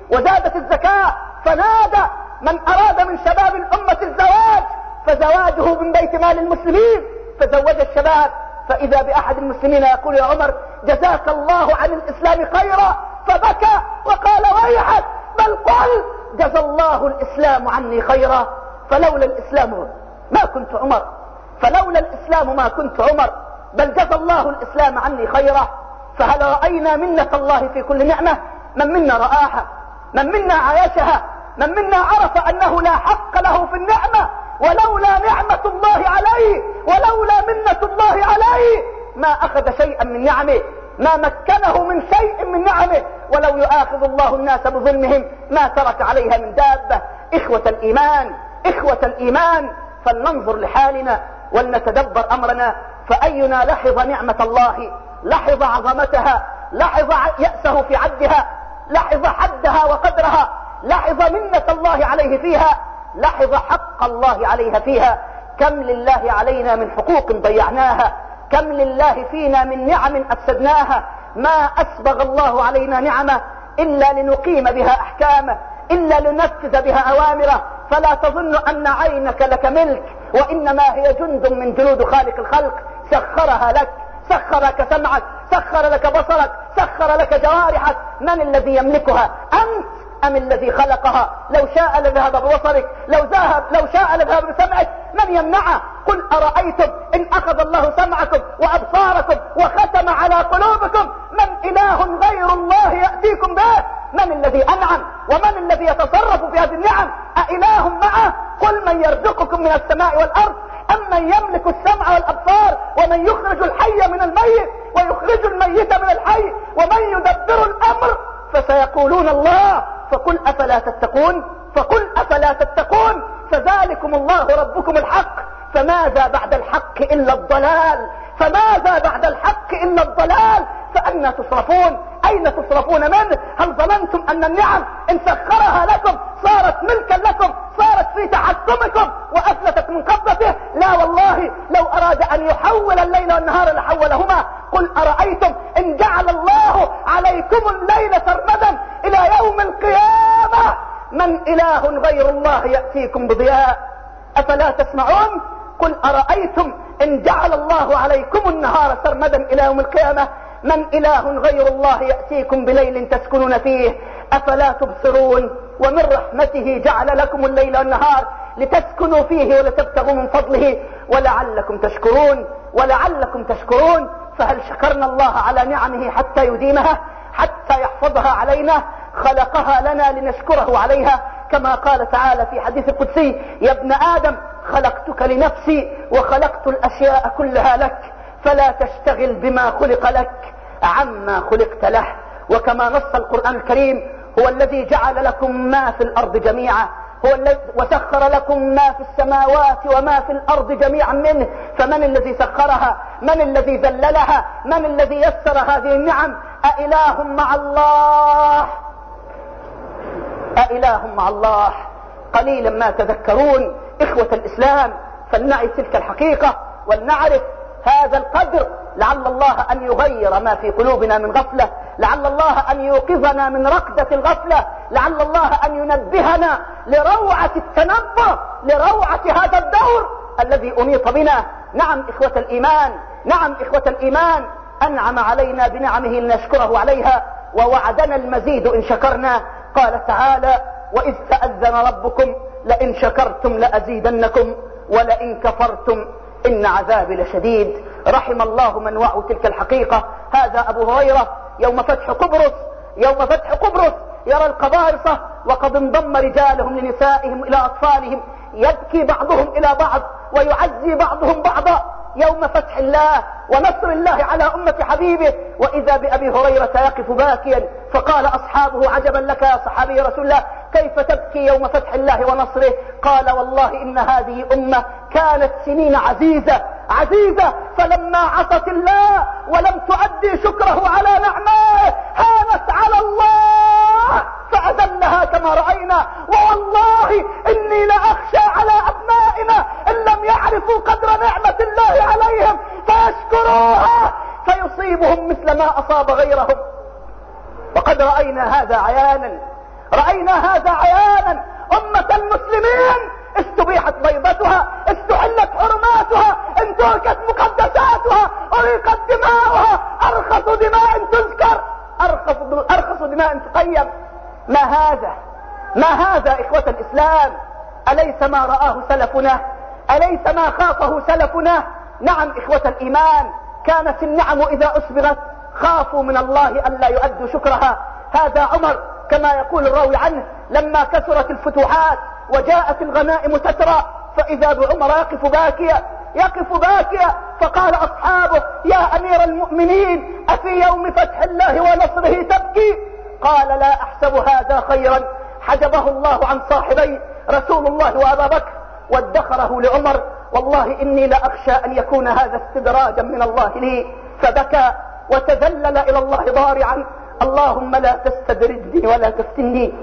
Speaker 4: وزادت الزكاة، فنادى من أراد من شباب الأمة الزواج فزواجه من بيت مال المسلمين، فزوج الشباب. فإذا بأحد المسلمين يقول يا عمر جزاك الله عن الإسلام خيرا، فبكى وقال ويحك، بل قل جزى الله الإسلام عني خيرا، فلولا الإسلام ما كنت عمر، فلولا الإسلام ما كنت عمر، بل جزى الله الإسلام عني خيرا. فهل رأينا منة الله في كل نعمة؟ من منا رآها، من منا عايشها، من منا عرف أنه لا حق له في النعمة، ولولا نعمة الله عليه، ولولا منة الله عليه ما أخذ شيئا من نعمه، ما مكنه من شيء من نعمه. ولو يؤاخذ الله الناس بظلمهم ما ترك عليها من دابة. إخوة الإيمان، إخوة الإيمان، فلننظر لحالنا ولنتدبر أمرنا. فأينا لحظ نعمة الله، لحظ عظمتها، لحظ يأسه في عدها، لحظ حدها وقدرها، لحظ منة الله عليه فيها، لحظ حق الله عليها فيها. كم لله علينا من حقوق ضيعناها، كم لله فينا من نعم أفسدناها. ما أسبغ الله علينا نعمة إلا لنقيم بها أحكامه، إلا لننفذ بها أوامره. فلا تظن أن عينك لك ملك، وإنما هي جند من جنود خالق الخلق سخرها لك، سخر لك سمعك، سخر لك بصرك، سخر لك جوارحك. من الذي يملكها؟ أنت أم الذي خلقها؟ لو شاء لذهب ببصرك، لو شاء لذهب بسمعك، من يمنعه؟ قل أرأيتم إن أخذ الله سمعكم وأبصاركم وختم على قلوبكم من إله غير الله يأتيكم به؟ من الذي أنعم ومن الذي يتصرف في هذه النعم؟ أإله معه؟ قل من يرزقكم من السماء والأرض أم من يملك السمع والأبصار ومن يخرج الحي من الميت ويخرج الميت من الحي ومن يدبر الأمر؟ فسيقولون الله. فقل أفلا تتقون، فقل أفلا تتقون. فذلكم الله ربكم الحق، فماذا بعد الحق إلا الضلال، فماذا بعد الحق إلا الضلال. فأنا تصرفون؟ أين تصرفون منه؟ هل ظننتم أن النعم إن سخرها لكم صارت ملكا لكم، صارت في تحكمكم وأفلتت من قبضته؟ لا والله، لو أراد أن يحول الليل والنهار لحولهما. قل أرأيتم إن جعل الله عليكم الليل سرمدا إلى يوم القيامة من إله غير الله يأتيكم بضياء، أفلا تسمعون؟ قل أرأيتم إن جعل الله عليكم النهار سرمدا إلى يوم القيامة من إله غير الله يأتيكم بليل تسكنون فيه، أفلا تبصرون؟ ومن رحمته جعل لكم الليل والنهار لتسكنوا فيه ولتبتغوا من فضله ولعلكم تشكرون، ولعلكم تشكرون. فهل شكرنا الله على نعمه حتى يديمها، حتى يحفظها علينا؟ خلقها لنا لنشكره عليها، كما قال تعالى في حديث القدسي: يا ابن آدم خلقتك لنفسي وخلقت الأشياء كلها لك، فلا تشتغل بما خلق لك عما خلقت له. وكما نص القرآن الكريم: هو الذي جعل لكم ما في الأرض جميعا، هو الذي وسخر لكم ما في السماوات وما في الأرض جميعا منه. فمن الذي سخرها؟ من الذي ذللها؟ من الذي يسر هذه النعم؟ أإله مع الله؟ أإله مع الله؟ قليلا ما تذكرون. إخوة الإسلام، فلنعي تلك الحقيقة ولنعرف هذا القدر، لعل الله أن يغير ما في قلوبنا من غفلة، لعل الله أن يوقظنا من ركضة الغفلة، لعل الله أن ينبهنا لروعة التنبه، لروعة هذا الدور الذي أنيط بنا. نعم إخوة الإيمان، نعم إخوة الإيمان، أنعم علينا بنعمه لنشكره عليها، ووعدنا المزيد إن شكرنا. قال تعالى: وإذ تأذن ربكم لئن شكرتم لأزيدنكم ولئن كفرتم إن عذابي لشديد. رحم الله من وعوا تلك الحقيقة. هذا أبو هريرة يوم فتح قبرص، يوم فتح قبرص يرى القبارصة وقد انضم رجالهم لنسائهم إلى أطفالهم، يبكي بعضهم إلى بعض ويعزي بعضهم بعضا يوم فتح الله ونصر الله على أمة حبيبه. وإذا بأبي هريرة يقف باكيا، فقال أصحابه: عجبا لك يا صحابي رسول الله، كيف تبكي يوم فتح الله ونصره؟ قال: والله إن هذه أمة كانت سنين عزيزة عزيزة، فلما عصت الله ولم تؤدي شكره على نعمه هانت على الله فأذلها كما رأينا. ووالله إني لأخشى على أبنائنا إن لم يعرفوا قدر نعمة الله عليهم فيشكروها فيصيبهم مثل ما أصاب غيرهم. وقد رأينا هذا عيانا، رأينا هذا عيانا. أمة المسلمين استبيحت بيضتها، استحلت حرماتها، انتهكت مقدساتها، أريقت دماؤها، أرخص دماء تذكر، أرخص دماء تقيم. ما هذا إخوة الإسلام؟ أليس ما رآه سلفنا؟ أليس ما خافه سلفنا؟ نعم إخوة الإيمان، كانت النعم إذا أسبغت خافوا من الله ألا يؤدوا شكرها. هذا عمر كما يقول الراوي عنه لما كثرت الفتوحات وجاءت الغنائم تترى، فإذا بعمر يقف باكيا، فقال أصحابه: يا أمير المؤمنين، أفي يوم فتح الله ونصره تبكي؟ قال: لا أحسب هذا خيرا، حجبه الله عن صاحبي رسول الله وأبا بكر وادخره لعمر، والله إني لأخشى أن يكون هذا استدراجا من الله لي. فبكى وتذلل إلى الله ضارعا: اللهم لا تستدرجني ولا تفتني.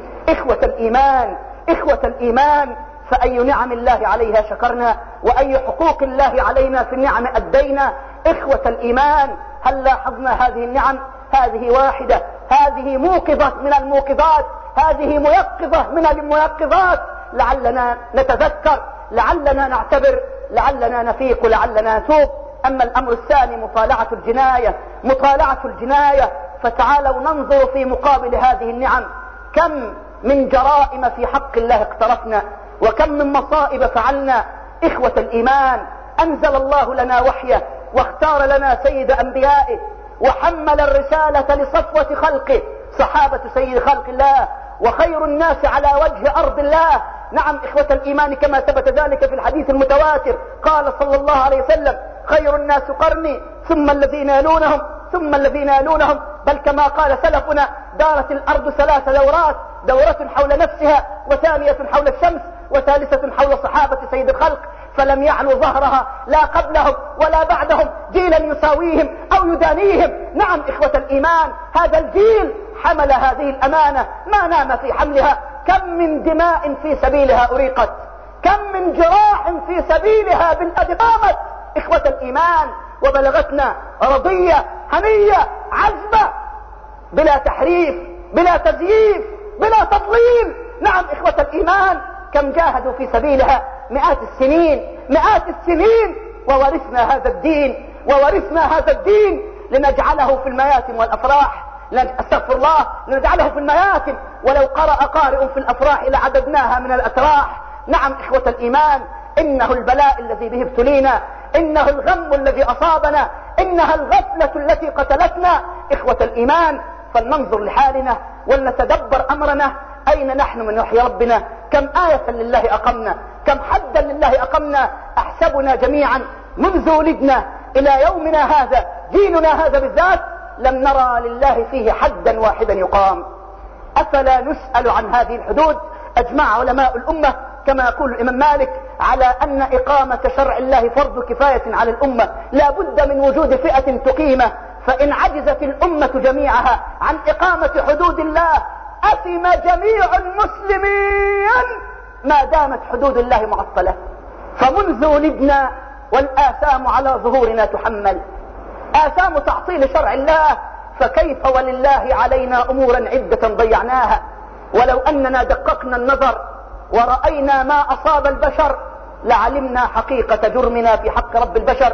Speaker 4: إخوة الإيمان، فأي نعم الله عليها شكرنا، وأي حقوق الله علينا في النعم أدينا. إخوة الإيمان، هل لاحظنا هذه النعم؟ هذه واحدة، هذه موقظة من الموقظات، هذه ميقظة من الميقظات. لعلنا نتذكر، لعلنا نعتبر، لعلنا نفيق، لعلنا نتوب. أما الأمر الثاني مطالعة الجناية، فتعالوا ننظر في مقابل هذه النعم كم من جرائم في حق الله اقترفنا، وكم من مصائب فعلنا. إخوة الإيمان، أنزل الله لنا وحيه، واختار لنا سيد أنبيائه، وحمل الرسالة لصفوة خلقه، صحابة سيد خلق الله وخير الناس على وجه أرض الله. نعم إخوة الإيمان، كما ثبت ذلك في الحديث المتواتر، قال صلى الله عليه وسلم: خير الناس قرني، ثم الذين يلونهم، ثم الذين يلونهم. بل كما قال سلفنا: دارت الأرض 3 دورات، دورة حول نفسها، وثانية حول الشمس، وثالثة حول صحابة سيد الخلق، فلم يعلو ظهرها لا قبلهم ولا بعدهم جيلا يساويهم أو يدانيهم. نعم إخوة الإيمان، هذا الجيل حمل هذه الأمانة، ما نام في حملها. كم من دماء في سبيلها أريقت، كم من جراح في سبيلها بالأدقامت. إخوة الإيمان، وبلغتنا رضية هنية عذبة، بلا تحريف، بلا تزييف، بلا تضليل. نعم إخوة الإيمان، كم جاهدوا في سبيلها مئات السنين، وورثنا هذا الدين لنجعله في المياتم والأفراح، لنجعله في المياتم، ولو قرأ قارئ في الأفراح لعددناها من الأتراح. نعم إخوة الإيمان، إنه البلاء الذي به ابتلينا، إنه الغم الذي أصابنا، إنها الغفلة التي قتلتنا. إخوة الإيمان، فلننظر لحالنا ولنتدبر أمرنا. أين نحن من وحي ربنا؟ كم آية لله أقمنا، كم حدا لله أقمنا. أحسبنا جميعا منذ ولدنا إلى يومنا هذا، جيلنا هذا بالذات، لم نرى لله فيه حدا واحدا يقام. أفلا نسأل عن هذه الحدود؟ أجمع علماء الأمة كما يقول الإمام مالك على أن إقامة شرع الله فرض كفاية على الأمة، لا بد من وجود فئة تقيمه، فإن عجزت الأمة جميعها عن إقامة حدود الله أثم جميع المسلمين ما دامت حدود الله معطلة. فمنذ ولدنا والآثام على ظهورنا تحمل، آثام تعطيل شرع الله، فكيف ولله علينا أمورا عدة ضيعناها. ولو أننا دققنا النظر ورأينا ما أصاب البشر لعلمنا حقيقة جرمنا في حق رب البشر.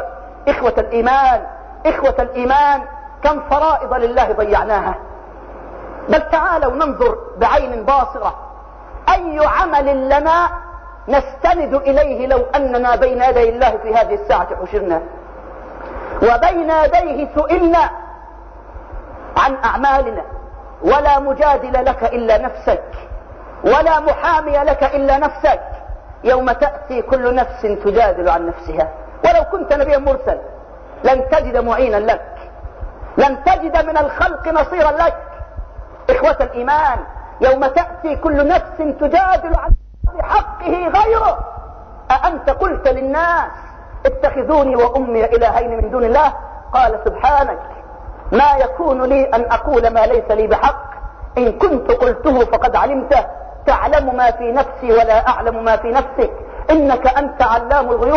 Speaker 4: إخوة الإيمان، كم فرائض لله ضيعناها. بل تعالوا ننظر بعين باصرة، أي عمل لنا نستند إليه لو أننا بين يدي الله في هذه الساعة حشرنا، وبين يديه سئلنا عن أعمالنا، ولا مجادل لك إلا نفسك، ولا محامي لك إلا نفسك. يوم تأتي كل نفس تجادل عن نفسها. ولو كنت نبيا مرسل لن تجد معينا لك، لن تجد من الخلق نصيرا لك. إخوة الإيمان، يوم تأتي كل نفس تجادل عن حقه غيره. أأنت قلت للناس اتخذوني وأمي إلهين من دون الله؟ قال سبحانك، ما يكون لي أن أقول ما ليس لي بحق، إن كنت قلته فقد علمته، تعلم ما في نفسي ولا أعلم ما في نفسك، إنك أنت علام الغيوب.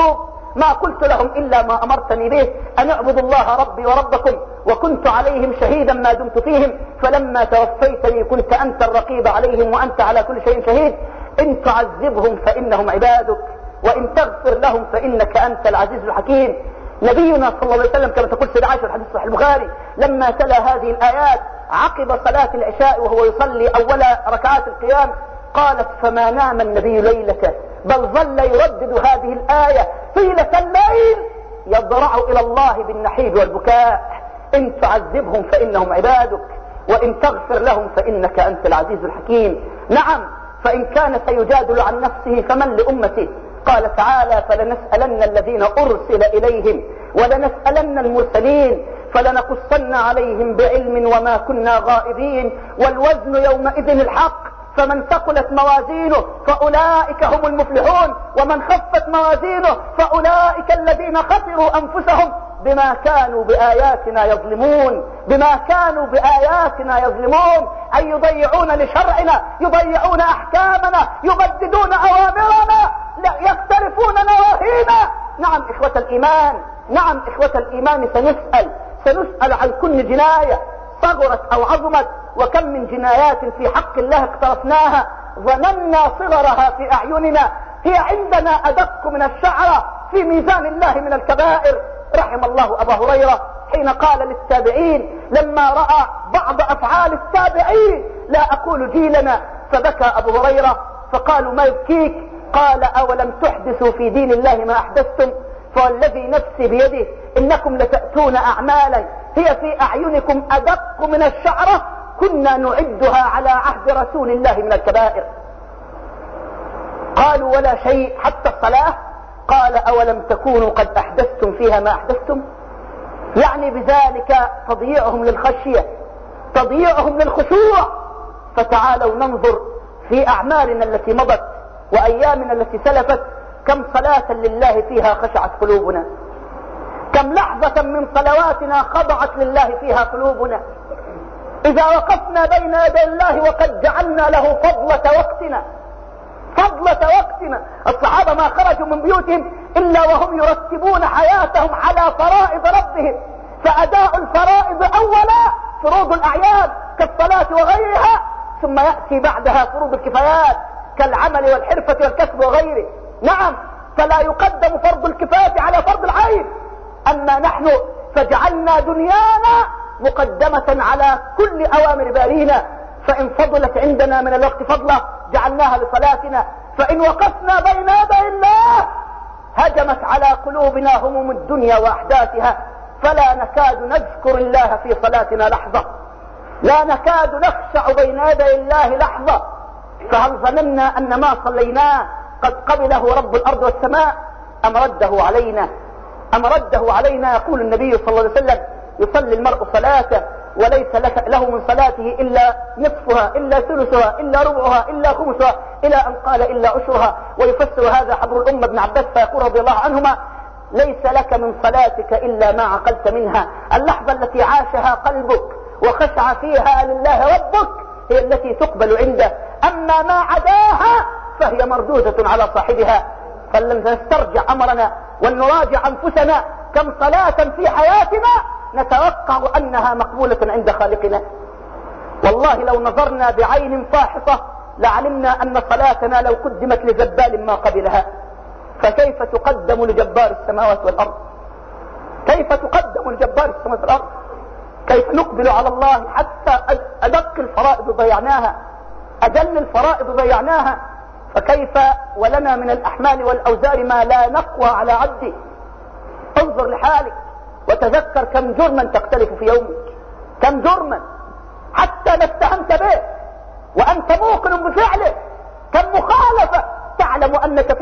Speaker 4: ما قلت لهم إلا ما أمرتني به أن اعبدوا الله ربي وربكم وكنت عليهم شهيدا ما دمت فيهم فلما توفيتني كنت أنت الرقيب عليهم وأنت على كل شيء شهيد إن تعذبهم فإنهم عبادك وإن تغفر لهم فإنك أنت العزيز الحكيم. نبينا صلى الله عليه وسلم كما تقول سيدة عائشة الحديث صحيح البخاري لما تلا هذه الآيات عقب صلاة العشاء وهو يصلي أول ركعات القيام قالت فما نام النبي ليلة بل ظل يردد هذه الآية طيلة الليل يضرع إلى الله بالنحيب والبكاء إن تعذبهم فإنهم عبادك وإن تغفر لهم فإنك أنت العزيز الحكيم. نعم فإن كان سيجادل عن نفسه فمن لأمته؟ قال تعالى فلنسألن الذين أرسل إليهم ولنسألن المرسلين فلنقصن عليهم بعلم وما كنا غائبين والوزن يومئذ الحق فمن ثقلت موازينه فأولئك هم المفلحون ومن خفت موازينه فأولئك الذين خسروا أنفسهم بما كانوا بآياتنا يظلمون بما كانوا بآياتنا يظلمون أي يضيعون لشرعنا يضيعون أحكامنا يبددون أوامرنا لا يختلفون نواهينا. نعم إخوة الإيمان نعم إخوة الإيمان سنسأل عن كل جناية صغرت أو عظمت وكم من جنايات في حق الله اقترفناها ظننا صغرها في أعيننا هي عندنا أدق من الشعرة في ميزان الله من الكبائر. رحم الله أبا هريرة حين قال للتابعين لما رأى بعض أفعال التابعين لا أقول جيلنا فبكى أبو هريرة فقالوا ما يبكيك؟ قال أولم تحدثوا في دين الله ما أحدثتم فوالذي نفسي بيده إنكم لتأتون أعمالا هي في أعينكم أدق من الشعرة كنا نعدها على عهد رسول الله من الكبائر. قالوا ولا شيء حتى الصلاة؟ قال أولم تكونوا قد أحدثتم فيها ما أحدثتم؟ يعني بذلك تضييعهم للخشية تضييعهم للخشوع. فتعالوا ننظر في أعمالنا التي مضت وأيامنا التي سلفت كم صلاة لله فيها خشعت قلوبنا كم لحظة من صلواتنا خضعت لله فيها قلوبنا. إذا وقفنا بين يدي الله وقد جعلنا له فضلة وقتنا الصحابة ما خرجوا من بيوتهم إلا وهم يرتبون حياتهم على فرائض ربهم فأداء الفرائض أولا فروض الأعياد كالصلاة وغيرها ثم يأتي بعدها فروض الكفايات كالعمل والحرفة والكسب وغيره. نعم فلا يقدم فرض الكفاية على فرض العين. أما نحن فجعلنا دنيانا مقدمة على كل أوامر بارينا فإن فضلت عندنا من الوقت فضلة جعلناها لصلاتنا فإن وقفنا بين يدي الله هجمت على قلوبنا هموم الدنيا وأحداثها فلا نكاد نذكر الله في صلاتنا لحظة لا نكاد نخشع بين يدي الله لحظة. فهل ظننا أن ما صليناه قد قبله رب الأرض والسماء أم رده علينا؟ يقول النبي صلى الله عليه وسلم يصلي المرء صلاته وليس له من صلاته إلا نصفها إلا ثلثها إلا ربعها إلا خمسها إلى أن قال إلا عشرها. ويفسر هذا حبر الأمة ابن عباس فيقول رضي الله عنهما ليس لك من صلاتك إلا ما عقلت منها. اللحظة التي عاشها قلبك وخشع فيها لله ربك هي التي تقبل عنده أما ما عداها فهي مردودة على صاحبها. فلنسترجع أمرنا ونراجع أنفسنا كم صلاة في حياتنا نتوقع أنها مقبولة عند خالقنا. والله لو نظرنا بعين فاحصة لعلمنا أن صلاتنا لو قدمت لجبال ما قبلها فكيف تقدم لجبار السماوات والأرض؟ كيف تقدم لجبار السماوات والأرض؟ كيف نقبل على الله حتى أدق الفرائض ضيعناها أجل الفرائض ضيعناها فكيف ولنا من الأحمال والأوزار ما لا نقوى على عبده. انظر لحالك وتذكر كم جرما تختلف في يومك كم جرما حتى ما اتهمت به وأنت موقن بفعله كم مخالفة تعلم أنك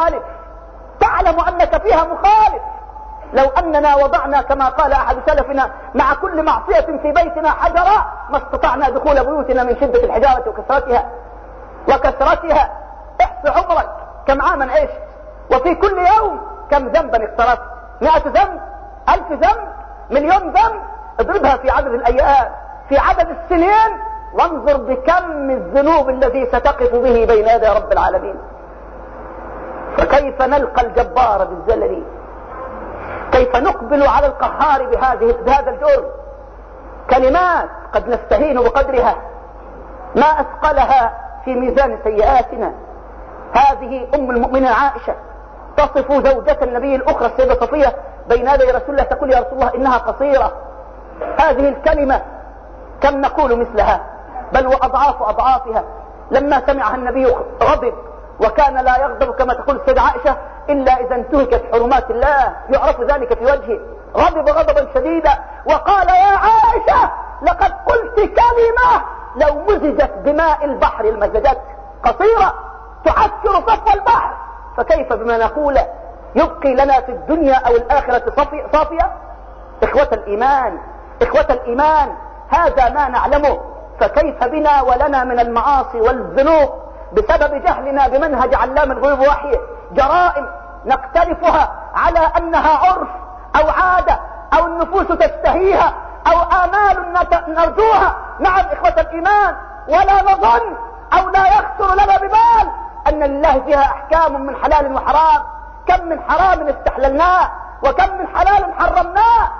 Speaker 4: فيها مخالف. لو أننا وضعنا كما قال أحد سلفنا مع كل معصية في بيتنا حجرا ما استطعنا دخول بيوتنا من شدة الحجارة وكثرتها. احص عمرك كم عاما عشت وفي كل يوم كم ذنبا اقترفت 100 ذنب 1000 ذنب مليون ذنب اضربها في عدد الأيام في عدد السنين وانظر بكم الذنوب الذي ستقف به بين يدي رب العالمين. فكيف نلقى الجبار بالزلل؟ كيف نقبل على القهار بهذا الجرم؟ كلمات قد نستهين بقدرها، ما أثقلها في ميزان سيئاتنا. هذه أم المؤمنين عائشة تصف زوجة النبي الأخرى السيدة صفية بين يدي رسول الله، تقول يا رسول الله إنها قصيرة. هذه الكلمة كم نقول مثلها، بل وأضعاف أضعافها. لما سمعها النبي غضب، وكان لا يغضب كما تقول السيدة عائشة إلا إذا انتهكت حرمات الله، يعرف ذلك في وجهه. غضب غضبا شديدا وقال يا عائشة لقد قلت كلمة لو مزجت بماء البحر المزجت. قصيرة تعكر صف البحر، فكيف بما نقول يبقي لنا في الدنيا أو الآخرة صافية؟ إخوة الإيمان، إخوة الإيمان، هذا ما نعلمه. فكيف بنا ولنا من المعاصي والذنوب بسبب جهلنا بمنهج علام الغيوب ووحيه جرائم نقترفها على أنها عرف أو عادة أو النفوس تشتهيها أو آمال نرجوها. نعم إخوة الإيمان، ولا نظن أو لا يخطر لنا ببال أن لله فيها أحكام من حلال وحرام. كم من حرام استحللناه، وكم من حلال حرمناه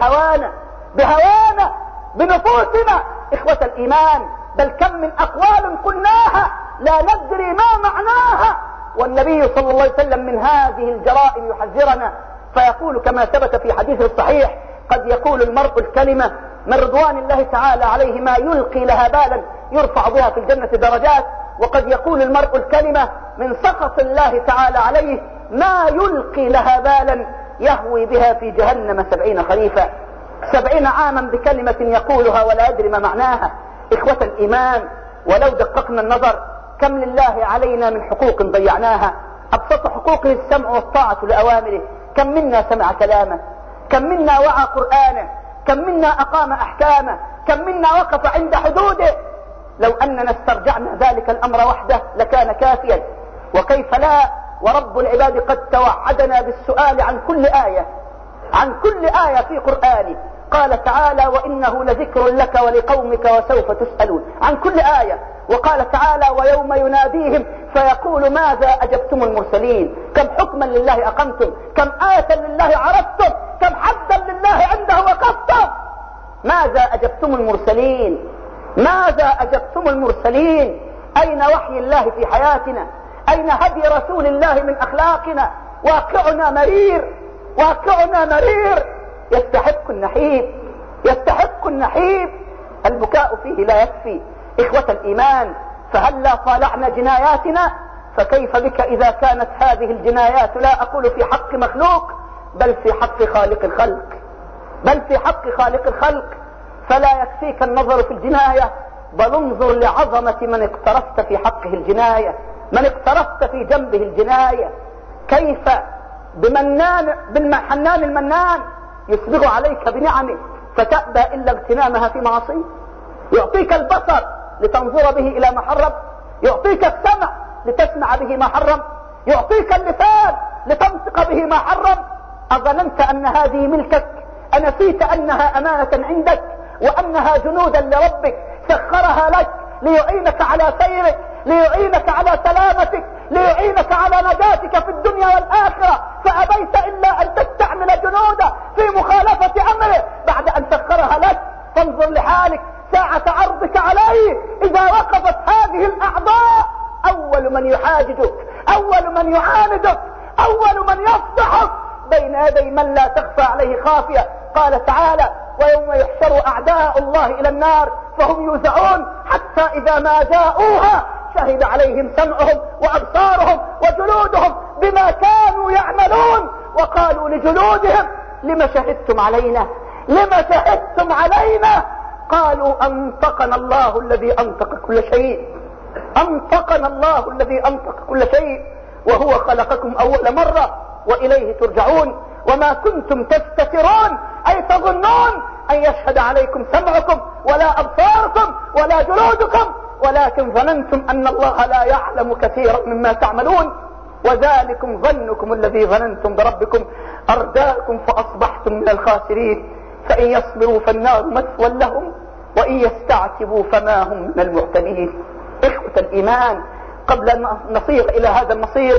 Speaker 4: بهوانا بنفوسنا إخوة الإيمان. بل كم من أقوال قلناها لا ندري ما معناها، والنبي صلى الله عليه وسلم من هذه الجرائم يحذرنا، فيقول كما ثبت في حديثه الصحيح: قد يقول المرء الكلمة من رضوان الله تعالى عليه ما يلقي لها بالا يرفع بها في الجنة درجات، وقد يقول المرء الكلمة من سخط الله تعالى عليه ما يلقي لها بالا يهوي بها في جهنم 70 خريفا. 70 عاما بكلمة يقولها ولا يدري ما معناها. إخوة الإيمان، ولو دققنا النظر كم لله علينا من حقوق ضيعناها. أبسط حقوقه السمع والطاعة لأوامره. كم منا سمع كلامه، كم منا وعى قرآنه، كم منا أقام أحكامه، كم منا وقف عند حدوده. لو أننا استرجعنا ذلك الأمر وحده لكان كافيا، وكيف لا ورب العباد قد توعدنا بالسؤال عن كل آية، عن كل آية في قرآنه. قال تعالى: وإنه لذكر لك ولقومك وسوف تسألون، عن كل آية. وقال تعالى: ويوم يناديهم فيقول ماذا أجبتم المرسلين. كم حكما لله أقمتم، كم آية لله عرفتم، كم حدا لله عنده وقفتم. ماذا أجبتم المرسلين، ماذا أجبتم المرسلين. أين وحي الله في حياتنا، أين هدي رسول الله من أخلاقنا. واقعنا مرير، واقعنا مرير، يستحق النحيب، يستحق النحيب. البكاء فيه لا يكفي إخوة الإيمان. فهلا طالعنا جناياتنا، فكيف بك إذا كانت هذه الجنايات لا أقول في حق مخلوق بل في حق خالق الخلق، بل في حق خالق الخلق. فلا يكفيك النظر في الجناية، بل انظر لعظمة من اقترفت في حقه الجناية، من اقترفت في جنبه الجناية. كيف بالحنان المنان يسبغ عليك بنعمه فتأبى إلا اغتنامها في معصيه. يعطيك البصر لتنظر به إلى ما حرم، يعطيك السمع لتسمع به ما حرم، يعطيك اللسان لتنطق به ما حرم. أظننت أن هذه ملكك؟ أنسيت أنها أمانة عندك، وأنها جنودا لربك سخرها لك ليعينك على سيرك، ليعينك على سلامتك، ليعينك على نجاتك في الدنيا والآخرة، فأبيت إلا أن تستعمل جنودا في مخالفة أمره بعد أن سخرها لك. فانظر لحالك ساعة عرضك عليه، إذا وقفت هذه الأعضاء أول من يحاججك، أول من يعاندك، أول من يفضحك بين يدي من لا تخفى عليه خافية. قال تعالى: ويوم يحشر أعداء الله إلى النار فهم يوزعون حتى إذا ما جاءوها شهد عليهم سمعهم وأبصارهم وجلودهم بما كانوا يعملون، وقالوا لجلودهم: لما شهدتم علينا، لما شهدتم علينا. قالوا: أنطقنا الله الذي أنطق كل شيء، أنطقنا الله الذي أنطق كل شيء، وهو خلقكم أول مرة وإليه ترجعون. وما كنتم تستترون أي تظنون أن يشهد عليكم سمعكم ولا أبصاركم ولا جلودكم، ولكن ظننتم أن الله لا يعلم كثيرا مما تعملون. وذلكم ظنكم الذي ظننتم بربكم أرداكم فأصبحتم من الخاسرين. فإن يصبروا فالنار مثوى لهم، وإن يستعتبوا فما هم من المعتدين. إخوة الإيمان، قبل أن نصير إلى هذا المصير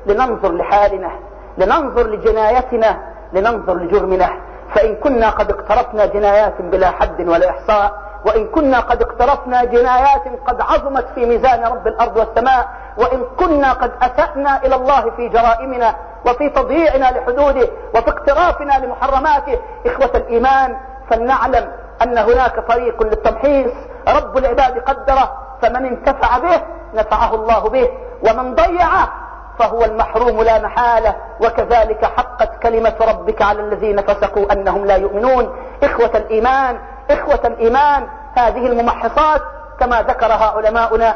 Speaker 4: لننظر لحالنا، لننظر لجنايتنا، لننظر لجرمنا. فإن كنا قد اقترفنا جنايات بلا حد ولا إحصاء، وإن كنا قد اقترفنا جنايات قد عظمت في ميزان رب الأرض والسماء، وإن كنا قد أسأنا إلى الله في جرائمنا وفي تضييعنا لحدوده وفي اقترافنا لمحرماته، إخوة الإيمان، فلنعلم أن هناك طريق للتمحيص رب العباد قدره، فمن انتفع به نفعه الله به، ومن ضيعه فهو المحروم لا محالة. وكذلك حقت كلمة ربك على الذين فسقوا أنهم لا يؤمنون. إخوة الإيمان، إخوة الإيمان، هذه الممحصات كما ذكرها علماؤنا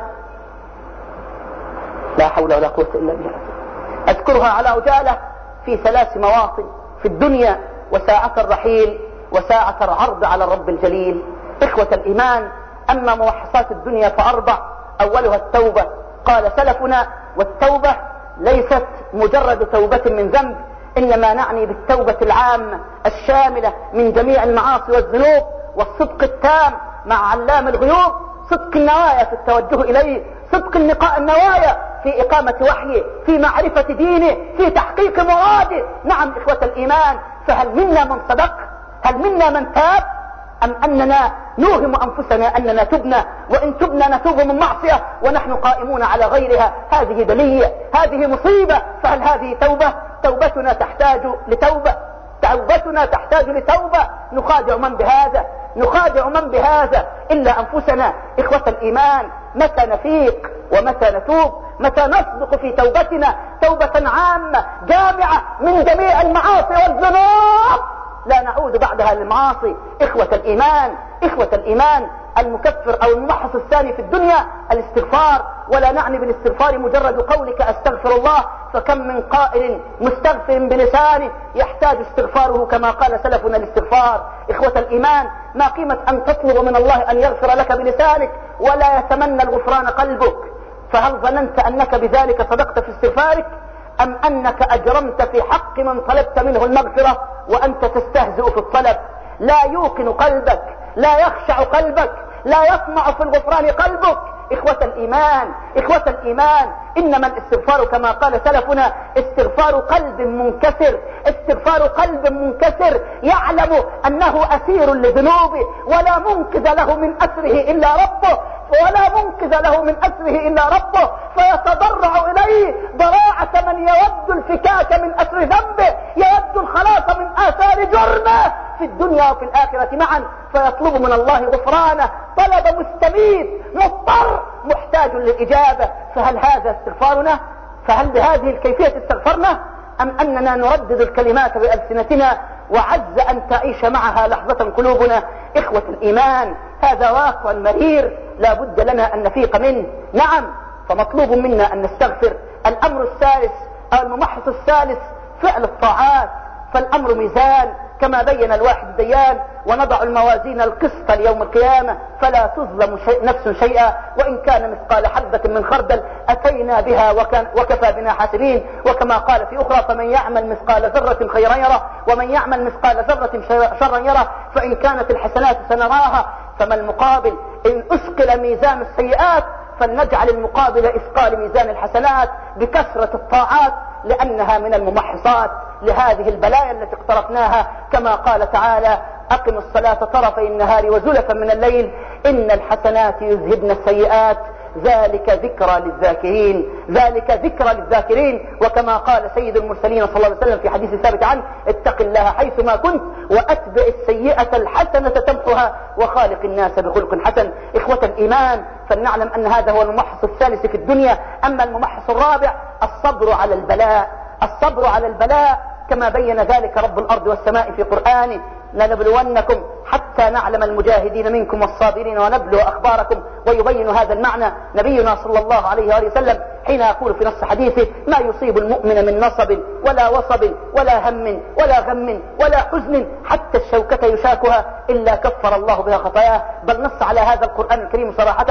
Speaker 4: لا حول ولا قوة إلا بالله، أذكرها على عجالة في 3 مواطن في الدنيا، وساعة الرحيل وساعة العرض على الرب الجليل. إخوة الإيمان، أما ممحصات الدنيا فأربع، أولها التوبة. قال سلفنا: والتوبة ليست مجرد توبة من ذنب، إنما نعني بالتوبة العامة الشاملة من جميع المعاصي والذنوب، والصدق التام مع علام الغيوب، صدق النوايا في التوجه إليه، صدق النوايا في إقامة وحيه، في معرفة دينه، في تحقيق مراده. نعم إخوة الإيمان، فهل منا من صدق؟ هل منا من تاب؟ أم أننا نوهم أنفسنا أننا تبنا، وإن تبنا نتوب من معصية ونحن قائمون على غيرها؟ هذه بلية، هذه مصيبة. فهل هذه توبة؟ توبتنا تحتاج لتوبة، توبتنا تحتاج لتوبة. نخادع من بهذا؟ نخادع من بهذا إلا أنفسنا. إخوة الإيمان، متى نفيق ومتى نتوب؟ متى نصدق في توبتنا توبة عامة جامعة من جميع المعاصي والذنوب لا نعود بعدها للمعاصي؟ إخوة الإيمان، إخوة الإيمان، المكفر أو الممحص الثاني في الدنيا الاستغفار. ولا نعني بالاستغفار مجرد قولك أستغفر الله، فكم من قائل مستغفر بلسانه يحتاج استغفاره كما قال سلفنا الاستغفار. إخوة الإيمان، ما قيمة أن تطلب من الله أن يغفر لك بلسانك ولا يتمنى الغفران قلبك؟ فهل ظننت أنك بذلك صدقت في استغفارك، أم أنك أجرمت في حق من طلبت منه المغفرة وأنت تستهزئ في الطلب؟ لا يوقن قلبك، لا يخشع قلبك، لا يطمع في الغفران قلبك. إخوة الإيمان، إخوة الإيمان، إنما الاستغفار كما قال سلفنا استغفار قلب منكسر، استغفار قلب منكسر يعلم أنه أسير لذنوبه ولا منقذ له من أسره إلا ربه، ولا منقذ له من أسره إلا ربه، فيتضرع إليه ضراعة من يود الفكاك من أسر ذنبه، يود الخلاص من آثار جرمه في الدنيا وفي الآخرة معا، فيطلب من الله غفرانه طلب مستميت مضطر محتاج للإجابة. فهل هذا استغفارنا؟ فهل بهذه الكيفية استغفرنا؟ أم أننا نردد الكلمات بألسنتنا وعز أن تعيش معها لحظة قلوبنا؟ إخوة الإيمان، هذا واقع مرير لا بد لنا أن نفيق منه. نعم، فمطلوب منا أن نستغفر. الأمر الثالث أو الممحص الثالث فعل الطاعات. فالأمر ميزان كما بين الواحد الديان، ونضع الموازين القسط ليوم القيامة فلا تظلم نفس شيئا وإن كان مثقال حبة من خردل أتينا بها وكفى بنا حاسبين. وكما قال في أخرى: فمن يعمل مثقال ذرة خيرا يره ومن يعمل مثقال ذرة شرا يره. فإن كانت الحسنات سنراها، فما المقابل؟ إن أثقل ميزان السيئات فلنجعل المقابل إثقال ميزان الحسنات بكثرة الطاعات، لأنها من الممحصات لهذه البلايا التي اقترفناها. كما قال تعالى: أقم الصلاة طرفي النهار وزلفا من الليل إن الحسنات يذهبن السيئات ذلك ذكرى للذاكرين، ذلك ذكرى للذاكرين. وكما قال سيد المرسلين صلى الله عليه وسلم في حديث ثابت عنه: اتق الله حيثما كنت وأتبع السيئة الحسنة تمحها وخالق الناس بخلق حسن. إخوة الإيمان، فلنعلم أن هذا هو الممحص الثالث في الدنيا. أما الممحص الرابع الصبر على البلاء، الصبر على البلاء كما بين ذلك رب الأرض والسماء في قرآنه: لنبلونكم حتى نعلم المجاهدين منكم والصابرين ونبلو أخباركم. ويبين هذا المعنى نبينا صلى الله عليه وآله وسلم حين يقول في نص حديثه: ما يصيب المؤمن من نصب ولا وصب ولا هم ولا غم ولا حزن حتى الشوكة يشاكها إلا كفر الله بها خطاياه. بل نص على هذا القرآن الكريم صراحة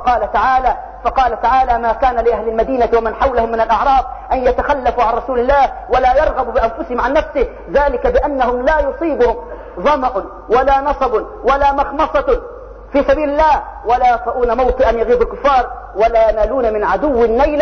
Speaker 4: فقال تعالى: ما كان لأهل المدينة ومن حولهم من الأعراب أن يتخلفوا عن رسول الله ولا يرغبوا بأنفسهم عن نفسه، ذلك بأنهم لا يصيبهم ظمأ ولا نصب ولا مخمصة في سبيل الله ولا يطؤون موطئا يغيظ الكفار ولا ينالون من عدو نيلا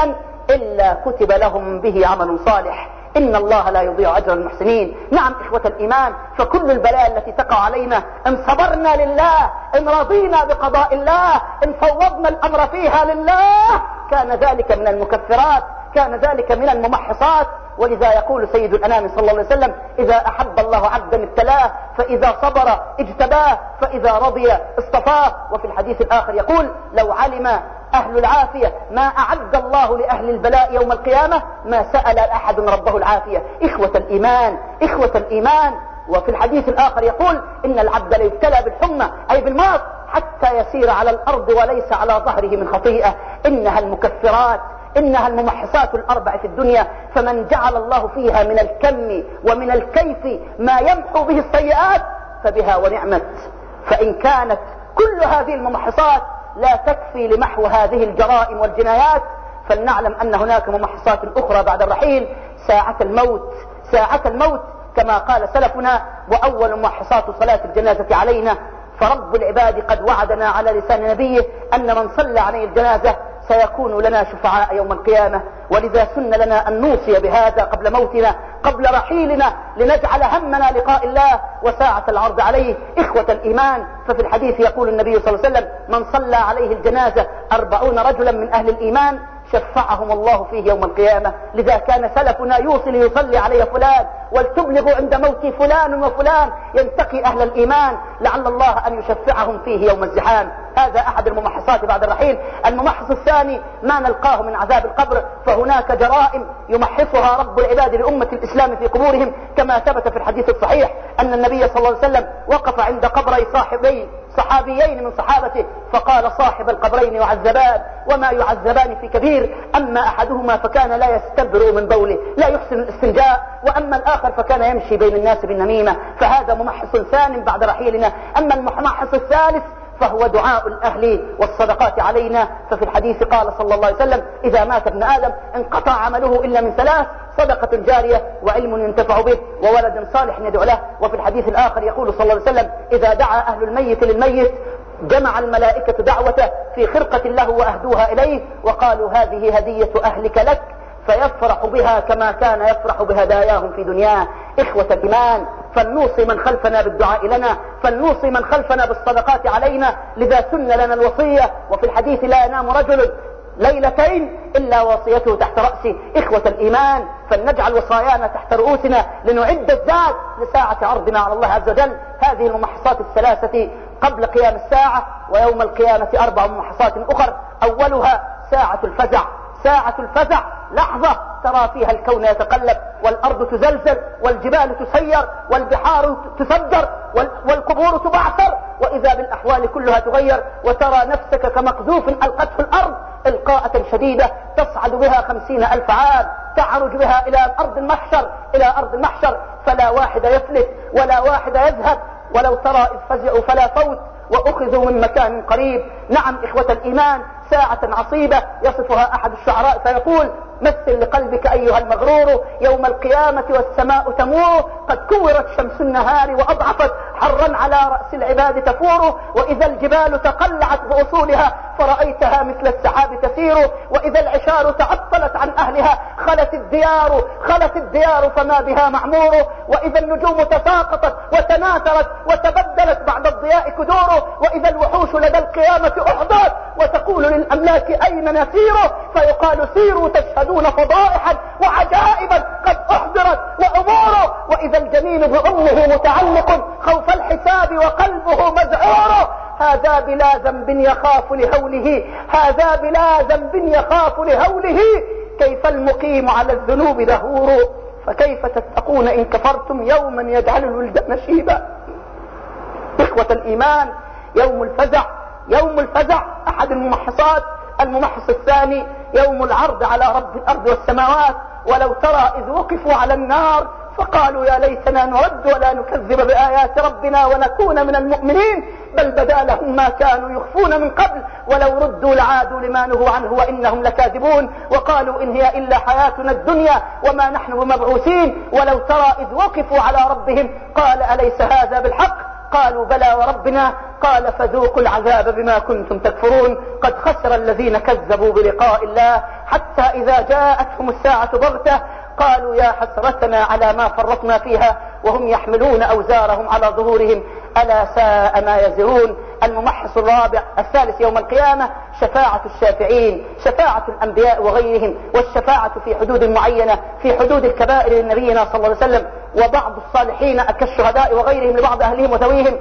Speaker 4: إلا كتب لهم به عمل صالح، إن الله لا يضيع أجر المحسنين. نعم إخوة الإيمان، فكل البلاء التي تقع علينا إن صبرنا لله، إن رضينا بقضاء الله، إن فوضنا الأمر فيها لله، كان ذلك من المكفرات، كان ذلك من الممحصات. ولذا يقول سيد الأنام صلى الله عليه وسلم: إذا أحب الله عبدا ابتلاه، فإذا صبر اجتباه، فإذا رضي اصطفاه. وفي الحديث الآخر يقول: لو علم أهل العافية ما أعد الله لأهل البلاء يوم القيامة ما سأل أحد ربه العافية. إخوة الإيمان، إخوة الإيمان. وفي الحديث الآخر يقول: إن العبد ليبتلى بالحمى أي بالمرض حتى يسير على الأرض وليس على ظهره من خطيئة. إنها المكفرات، إنها الممحصات الأربع في الدنيا، فمن جعل الله فيها من الكم ومن الكيف ما يمحو به السيئات فبها ونعمت. فإن كانت كل هذه الممحصات لا تكفي لمحو هذه الجرائم والجنايات، فلنعلم أن هناك ممحصات أخرى بعد الرحيل، ساعة الموت. ساعة الموت كما قال سلفنا: وأول ممحصات صلاة الجنازة علينا. فرب العباد قد وعدنا على لسان نبيه أن من صلى عليه الجنازة سيكون لنا شفعاء يوم القيامة. ولذا سن لنا أن نوصي بهذا قبل موتنا، قبل رحيلنا، لنجعل همنا لقاء الله وساعة العرض عليه. إخوة الإيمان، ففي الحديث يقول النبي صلى الله عليه وسلم: من صلى عليه الجنازة 40 رجلا من أهل الإيمان شفعهم الله فيه يوم القيامة. لذا كان سلفنا يوصي ليصلي علي فلان، ولتبلغوا عند موتي فلان وفلان، ينتقي أهل الإيمان لعل الله أن يشفعهم فيه يوم الزحام. هذا أحد الممحصات بعد الرحيل. الممحص الثاني ما نلقاه من عذاب القبر، فهناك جرائم يمحصها رب العباد لأمة الإسلام في قبورهم، كما ثبت في الحديث الصحيح أن النبي صلى الله عليه وسلم وقف عند قبري صحابيين من صحابته فقال: صاحب القبرين يعذبان وما يعذبان في كبير، أما أحدهما فكان لا يستبرئ من بوله، لا يحسن الاستنجاء، وأما الآخر فكان يمشي بين الناس بالنميمة. فهذا ممحص ثان بعد رحيلنا. أما الممحص الثالث فهو دعاء الأهل والصدقات علينا. ففي الحديث قال صلى الله عليه وسلم: إذا مات ابن آدم انقطع عمله إلا من 3: صدقة جارية، وعلم ينتفع به، وولد صالح يدعو له. وفي الحديث الآخر يقول صلى الله عليه وسلم: إذا دعا أهل الميت للميت جمع الملائكة دعوته في خرقة له وأهدوها إليه وقالوا: هذه هدية أهلك لك، فيفرح بها كما كان يفرح بهداياهم في دنياه. إخوة الإيمان، فلنوصي من خلفنا بالدعاء لنا، فلنوصي من خلفنا بالصدقات علينا. لذا سن لنا الوصية. وفي الحديث: لا ينام رجل ليلتين إلا وصيته تحت رأسه. إخوة الإيمان، فلنجعل وصايانا تحت رؤوسنا لنعد الذات لساعة عرضنا على الله عز وجل. هذه الممحصات الثلاثة قبل قيام الساعة، ويوم القيامة 4 ممحصات أخر. أولها ساعة الفزع. ساعة الفزع لحظة ترى فيها الكون يتقلب، والأرض تزلزل، والجبال تسير، والبحار تسجر، والقبور تبعثر، وإذا بالأحوال كلها تغير، وترى نفسك كمقذوف ألقته الأرض إلقاءة شديدة تصعد بها 50,000 عام، تعرج بها إلى أرض المحشر، فلا واحد يفلت ولا واحد يذهب، ولو ترى إذ فزعوا فلا فوت وأخذوا من مكان قريب. نعم إخوة الإيمان، ساعة عصيبة يصفها أحد الشعراء فيقول: مثل لقلبك أيها المغرور يوم القيامة والسماء تمور، قد كورت شمس النهار وأضعفت حرا على رأس العباد تفور، وإذا الجبال تقلعت بأصولها فرأيتها مثل السحاب تسير، وإذا العشار تعطلت عن أهلها خلت الديار فما بها معمور، وإذا النجوم تساقطت وتناثرت وتبدلت بعد الضياء كدور، وإذا الوحوش لدى القيامة أحضرت وتقول للأملاك أين نسير، فيقال: سيروا تشهدون فضائحا وعجائبا قد أحضرت وأمور، وإذا الجنين بأمه متعلق خوف الحساب وقلبه مذعور، هذا بلا ذنب يخاف لهوله، كيف المقيم على الذنوب دهور، فكيف تتقون إن كفرتم يوما يجعل الولدان شيبا. إخوة الإيمان، يوم الفزع أحد الممحصات. الممحص الثاني يوم العرض على رب الأرض والسماوات. ولو ترى إذ وقفوا على النار فقالوا: يا ليتنا نرد ولا نكذب بآيات ربنا ونكون من المؤمنين، بل بدا لهم ما كانوا يخفون من قبل، ولو ردوا لعادوا لما نهوا عنه وإنهم لكاذبون، وقالوا إن هي إلا حياتنا الدنيا وما نحن بمبعوثين. ولو ترى إذ وقفوا على ربهم قال: أليس هذا بالحق؟ قالوا: بلى وربنا. قال: فذوقوا العذاب بما كنتم تكفرون، قد خسر الذين كذبوا بلقاء الله. حتى إذا جاءتهم الساعة بغتة قالوا يا حسرتنا على ما فرطنا فيها وهم يحملون أوزارهم على ظهورهم ألا ساء ما يزرون. الممحص الرابع الثالث يوم القيامة شفاعة الشافعين، شفاعة الأنبياء وغيرهم، والشفاعة في حدود معينة، في حدود الكبائر لنبينا صلى الله عليه وسلم، وبعض الصالحين كالشهداء وغيرهم لبعض أهلهم وذويهم.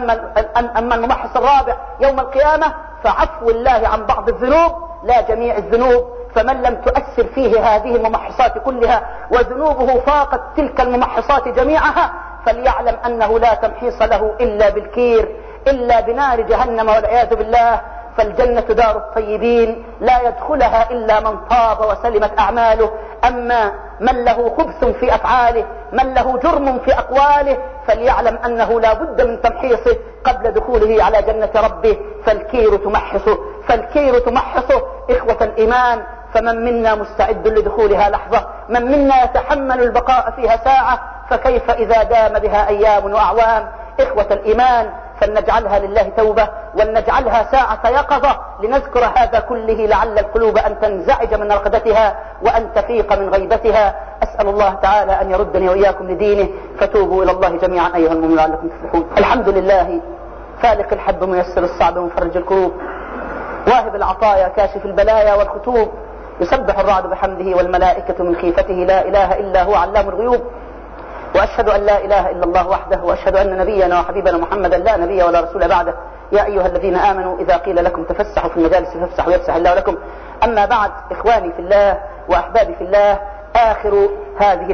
Speaker 4: أما الممحص الرابع يوم القيامة فعفو الله عن بعض الذنوب لا جميع الذنوب، فمن لم تؤثر فيه هذه الممحصات كلها وذنوبه فاقت تلك الممحصات جميعها فليعلم أنه لا تمحيص له إلا بالكير، إلا بنار جهنم والعياذ بالله. فالجنة دار الطيبين لا يدخلها إلا من طاب وسلمت أعماله. أما من له خبث في أفعاله، من له جرم في أقواله، فليعلم أنه لا بد من تمحيصه قبل دخوله على جنة ربه. فالكير تمحصه، فالكير تمحصه إخوة الإيمان. فمن منا مستعد لدخولها لحظة، من منا يتحمل البقاء فيها ساعة، فكيف إذا دام بها أيام وأعوام. إخوة الإيمان فلنجعلها لله توبة، ولنجعلها ساعة يقظة لنذكر هذا كله لعل القلوب أن تنزعج من رقدتها وأن تفيق من غيبتها. أسأل الله تعالى أن يردني وإياكم لدينه، فتوبوا إلى الله جميعا أيها المؤمنون لعلكم تفلحون. الحمد لله فالق الحب ميسر الصعب ومفرج الكروب، واهب العطايا كاشف البلايا والخطوب، يسبح الرعد بحمده والملائكة من خيفته، لا إله إلا هو علام الغيوب. وأشهد أن لا إله إلا الله وحده، وأشهد أن نبينا وحبيبنا محمدا لا نبي ولا رسول بعده. يا أيها الذين آمنوا إذا قيل لكم تفسحوا في المجالس فافسحوا يفسح الله لكم. أما بعد، إخواني في الله وأحبابي في الله، آخر هذه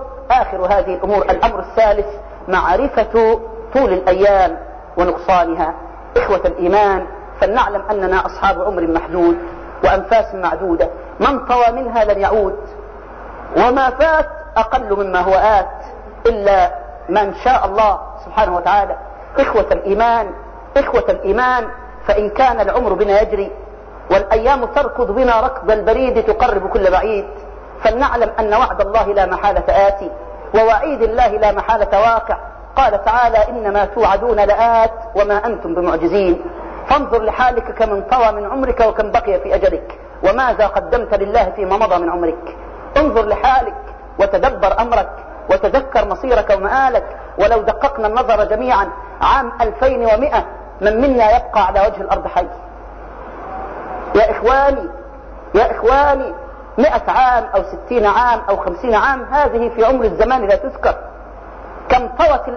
Speaker 4: الأمور الأمر الثالث معرفة طول الأيام ونقصانها. إخوة الإيمان فلنعلم أننا أصحاب عمر محدود وأنفاس معدودة، من طوى منها لن يعود، وما فات أقل مما هو آت إلا من شاء الله سبحانه وتعالى. إخوة الإيمان فإن كان العمر بنا يجري والأيام تركض بنا ركض البريد تقرب كل بعيد، فلنعلم أن وعد الله لا محالة آتي ووعيد الله لا محالة واقع. قال تعالى إنما توعدون لآت وما أنتم بمعجزين. فانظر لحالك كمن طوى من عمرك وكم بقي في أجلك، وماذا قدمت لله فيما مضى من عمرك. انظر لحالك وتدبر أمرك وتذكر مصيرك ومآلك. ولو دققنا النظر جميعا عام 2100 من منا يبقى على وجه الأرض حي؟ يا إخواني 100 عام أو 60 عام أو 50 عام هذه في عمر الزمان لا تذكر. كم طوت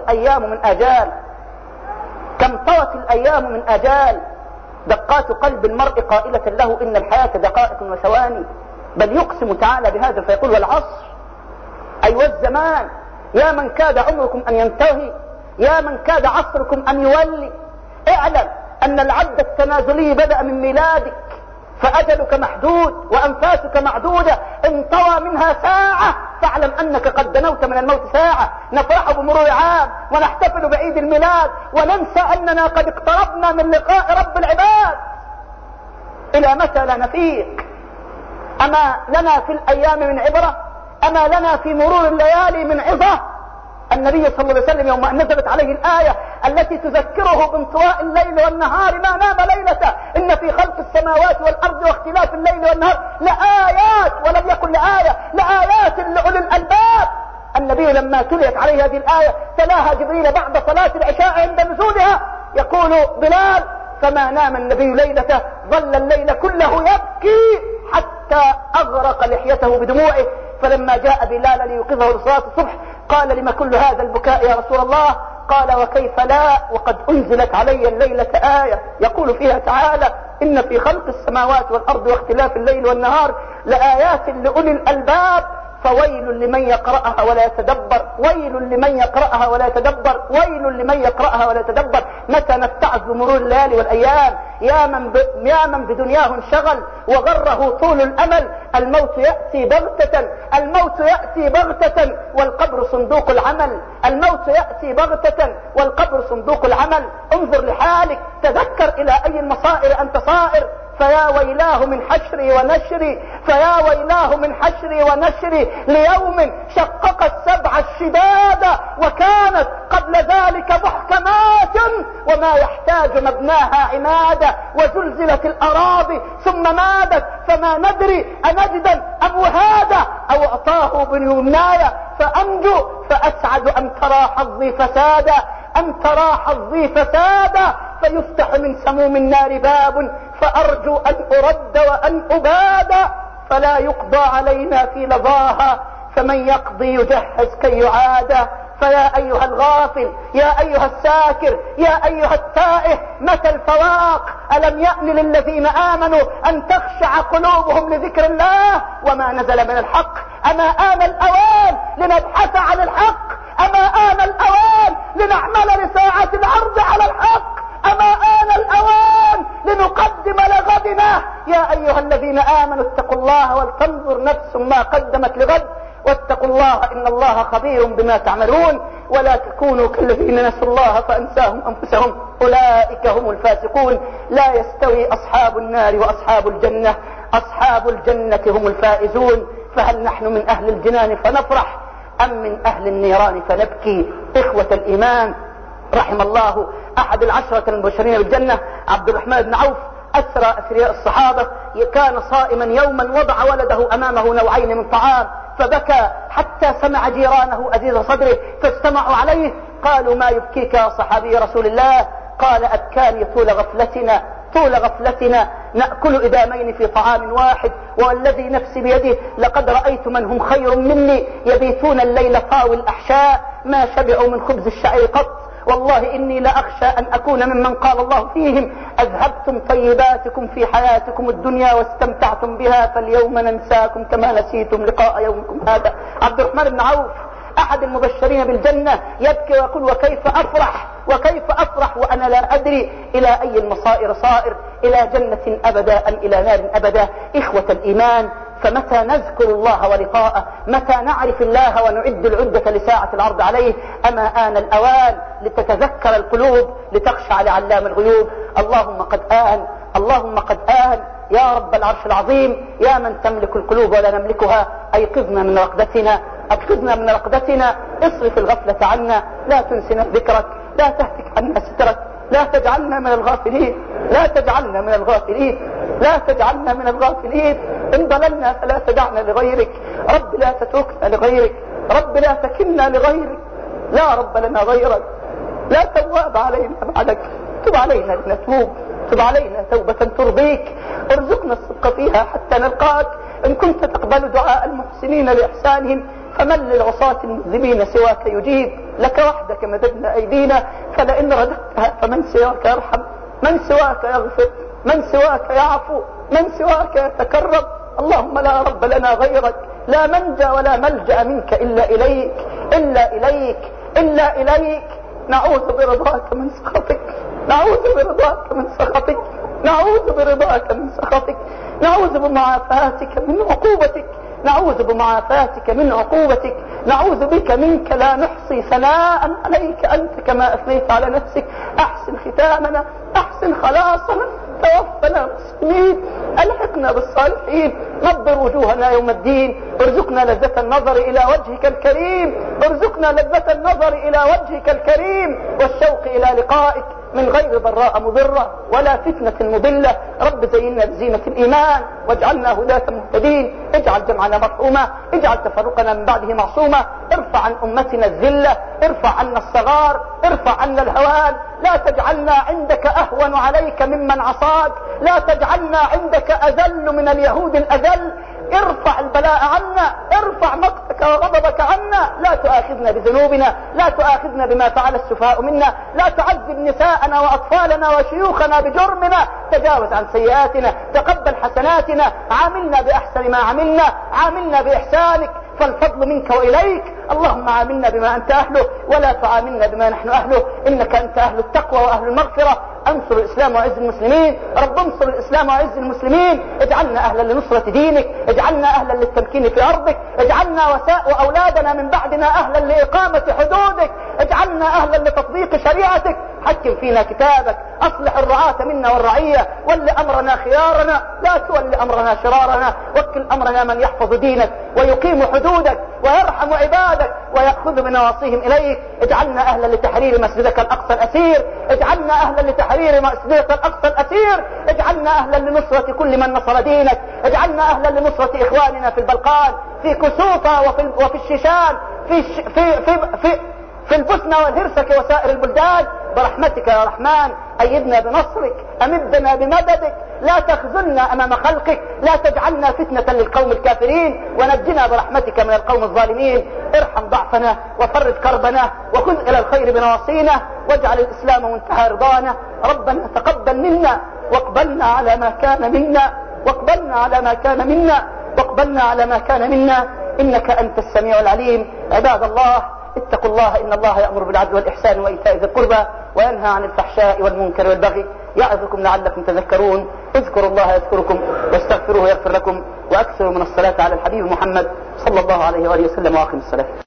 Speaker 4: الأيام من آجال، دقات قلب المرء قائلة له إن الحياة دقائق وثواني. بل يقسم تعالى بهذا فيقول والعصر أيها الزمان، يا من كاد عمركم أن ينتهي، يا من كاد عصركم أن يولي، اعلم أن العد التنازلي بدأ من ميلادك، فأجلك محدود وأنفاسك معدودة. إن طوى منها ساعة فاعلم أنك قد دنوت من الموت ساعة. نفرح بمرور عام ونحتفل بعيد الميلاد وننسى أننا قد اقتربنا من لقاء رب العباد. إلى متى لا نفيق؟ أما لنا في الأيام من عبرة؟ أما لنا في مرور الليالي من عظة؟ النبي صلى الله عليه وسلم يوم أن نزلت عليه الآية التي تذكره بانطواء الليل والنهار ما نام ليلته إن في خلق السماوات والأرض واختلاف الليل والنهار لآيات، ولم يكن لآيات لأولي الألباب. النبي لما تليت عليه هذه الآية تلاها جبريل بعد صلاة العشاء عند نزولها، يقول بلال فما نام النبي ليلته، ظل الليل كله يبكي حتى أغرق لحيته بدموعه. فلما جاء بلال ليوقظه لصلاة الصبح قال لما كل هذا البكاء يا رسول الله؟ قال وكيف لا وقد أنزلت علي الليلة آية يقول فيها تعالى إن في خلق السماوات والأرض واختلاف الليل والنهار لآيات لأولي الألباب. فويل لمن يقرأها ولا يتدبر، ويل لمن يقرأها ولا يتدبر، ويل لمن يقرأها ولا يتدبر. متى نتعظ بمرور الليالي والأيام؟ يا من بدنياه انشغل وغره طول الأمل. الموت يأتي بغتة، الموت يأتي بغتة والقبر صندوق العمل، الموت يأتي بغتة والقبر صندوق العمل. انظر لحالك، تذكر إلى أي المصائر أنت صائر. فيا ويلاه من حشري ونشري، فيا ويلاه من حشري ونشري ليوم شقق السبع الشداد وكانت قبل ذلك محكمات وما يحتاج مبناها عمادة، وزلزلت الأراضي ثم مادت فما ندري أنجدا أم وهادة، أو أعطاه بنيمنايا فأنجو فأسعد أم ترى حظي فسادا، أم ترى حظي فسادا، فيفتح من سموم النار باب فأرجو أن أرد وأن أباد، فلا يقضى علينا في لظاها فمن يقضي يجهز كي يعاد. فيا أيها الغافل، يا أيها الساكر، يا أيها التائه، متى الفواق؟ ألم يأن للذين آمنوا أن تخشع قلوبهم لذكر الله وما نزل من الحق؟ أما آن الأوان لنبحث عن الحق؟ أما آن الأوان لنعمل لساعة العرض على الحق؟ أما آن الأوان لنقدم لغدنا؟ يا أيها الذين آمنوا اتقوا الله ولتنظر نفس ما قدمت لغد، واتقوا الله إن الله خبير بما تعملون، ولا تكونوا كالذين نسوا الله فأنساهم أنفسهم أولئك هم الفاسقون. لا يستوي أصحاب النار وأصحاب الجنة، أصحاب الجنة هم الفائزون. فهل نحن من أهل الجنان فنفرح أم من أهل النيران فنبكي؟ إخوة الإيمان، رحم الله أحد العشرة المبشرين بالجنة عبد الرحمن بن عوف، أسرى أثرياء الصحابة. كان صائما يوما وضع ولده أمامه نوعين من طعام فبكى حتى سمع جيرانه أزيز صدره فاجتمعوا عليه. قالوا ما يبكيك يا صحابي رسول الله؟ قال أبكاني طول غفلتنا نأكل إدامين في طعام واحد، والذي نفسي بيده لقد رأيت من هم خير مني يبيتون الليل طاوي الأحشاء ما شبعوا من خبز الشعير قط، والله إني لأخشى أن أكون ممن قال الله فيهم أذهبتم طيباتكم في حياتكم الدنيا واستمتعتم بها فاليوم ننساكم كما نسيتم لقاء يومكم هذا. عبد الرحمن بن عوف أحد المبشرين بالجنة يبكي ويقول وكيف أفرح وأنا لا أدري إلى أي المصائر صائر، إلى جنة أبدا أم إلى نار أبدا. إخوة الإيمان، فمتى نذكر الله ولقاءه؟ متى نعرف الله ونعد العدة لساعة العرض عليه؟ أما آن الأوان لتتذكر القلوب لتخشع لعلام الغيوب. اللهم قد آن يا رب العرش العظيم، يا من تملك القلوب ولا نملكها، أيقظنا من رقدتنا، اصرف الغفلة عنا، لا تنسنا ذكرك، لا تهتك عنا سترك، لا تجعلنا من الغافلين، إن ضللنا فلا تدعنا لغيرك، رب لا تتركنا لغيرك، رب لا تكلنا لغيرك، لا رب لنا غيرك، لا تواب علينا بعدك، تب علينا لنتوب، تب علينا توبة ترضيك، ارزقنا الصدق فيها حتى نلقاك. إن كنت تقبل دعاء المحسنين لإحسانهم فمن للعصاة المذنبين سواك يجيب، لك وحدك مددنا أيدينا، فلئن رددتها فمن سواك يرحم، من سواك يغفر، من سواك يعفو، من سواك يتكرم. اللهم لا رب لنا غيرك، لا منجى ولا ملجأ منك إلا إليك. نعوذ برضاك من سخطك، نعوذ بمعافاتك من عقوبتك، نعوذ بك منك لا نحصي ثناء عليك أنت كما أثنيت على نفسك. أحسن ختامنا، أحسن خلاصنا، توفنا مسلمين، ألحقنا بالصالحين، نضر وجوهنا يوم الدين، ارزقنا لذة النظر إلى وجهك الكريم، والشوق إلى لقائك من غير ضراء مضرة ولا فتنة مضلة. رب زينا بزينة الإيمان واجعلنا هداة مهتدين، اجعل جمعنا مرحوما، اجعل تفرقنا من بعده معصوما، ارفع عن أمتنا الذلة، ارفع عنا الصغار، ارفع عنا الهوان، لا تجعلنا عندك أهون عليك ممن عصاك، لا تجعلنا عندك أذل من اليهود الأذل. ارفع البلاء عنا، ارفع مقتك وغضبك عنا، لا تؤاخذنا بذنوبنا، لا تؤاخذنا بما فعل السفهاء منا، لا تعذب نساءنا وأطفالنا وشيوخنا بجرمنا، تجاوز عن سيئاتنا، تقبل حسناتنا، عاملنا بأحسن ما عملنا، عاملنا بإحسانك، فالفضل منك وإليك. اللهم عاملنا بما أنت أهله ولا تعاملنا بما نحن أهله، إنك أنت أهل التقوى وأهل المغفرة. انصر الإسلام وعز المسلمين، رب انصر الإسلام وعز المسلمين، اجعلنا أهلا لنصرة دينك، اجعلنا أهلا للتمكين في أرضك، اجعلنا وأولادنا من بعدنا أهلا لإقامة حدودك، اجعلنا أهلا لتطبيق شريعتك، حكم فينا كتابك، أصلح الرعاة منا والرعية، ول أمرنا خيارنا، لا تول أمرنا شرارنا، وكل أمرنا من يحفظ دينك ويقيم حدودك ويرحم عبادك ويأخذ بنواصيهم إليك. اجعلنا أهلا لتحرير مسجدك الأقصى الأسير، اجعلنا أهلا لتحرير مسجدك الأقصى الأسير، اجعلنا أهلا لنصرة كل من نصر دينك، اجعلنا أهلا لنصرة إخواننا في البلقان، في كسوفة وفي الشيشان، في البوسنة والهرسك وسائر البلدان، برحمتك يا رحمن. أيدنا بنصرك، أمدنا بمددك، لا تخذلنا أمام خلقك، لا تجعلنا فتنة للقوم الكافرين، ونجنا برحمتك من القوم الظالمين. ارحم ضعفنا وفرج كربنا وخذ إلى الخير بنواصينا، واجعل الإسلام منتهى رضانا. ربنا تقبل منا واقبلنا على ما كان منا، واقبلنا على ما كان منا، واقبلنا على ما كان منا، إنك أنت السميع العليم. عباد الله، اتقوا الله، إن الله يأمر بالعدل والإحسان وإيتاء ذي القربى وينهى عن الفحشاء والمنكر والبغي، يعظكم لعلكم تذكرون. اذكروا الله يذكركم واستغفروه يغفر لكم، وأكثروا من الصلاة على الحبيب محمد صلى الله عليه وآله وسلم، وأقم الصلاة.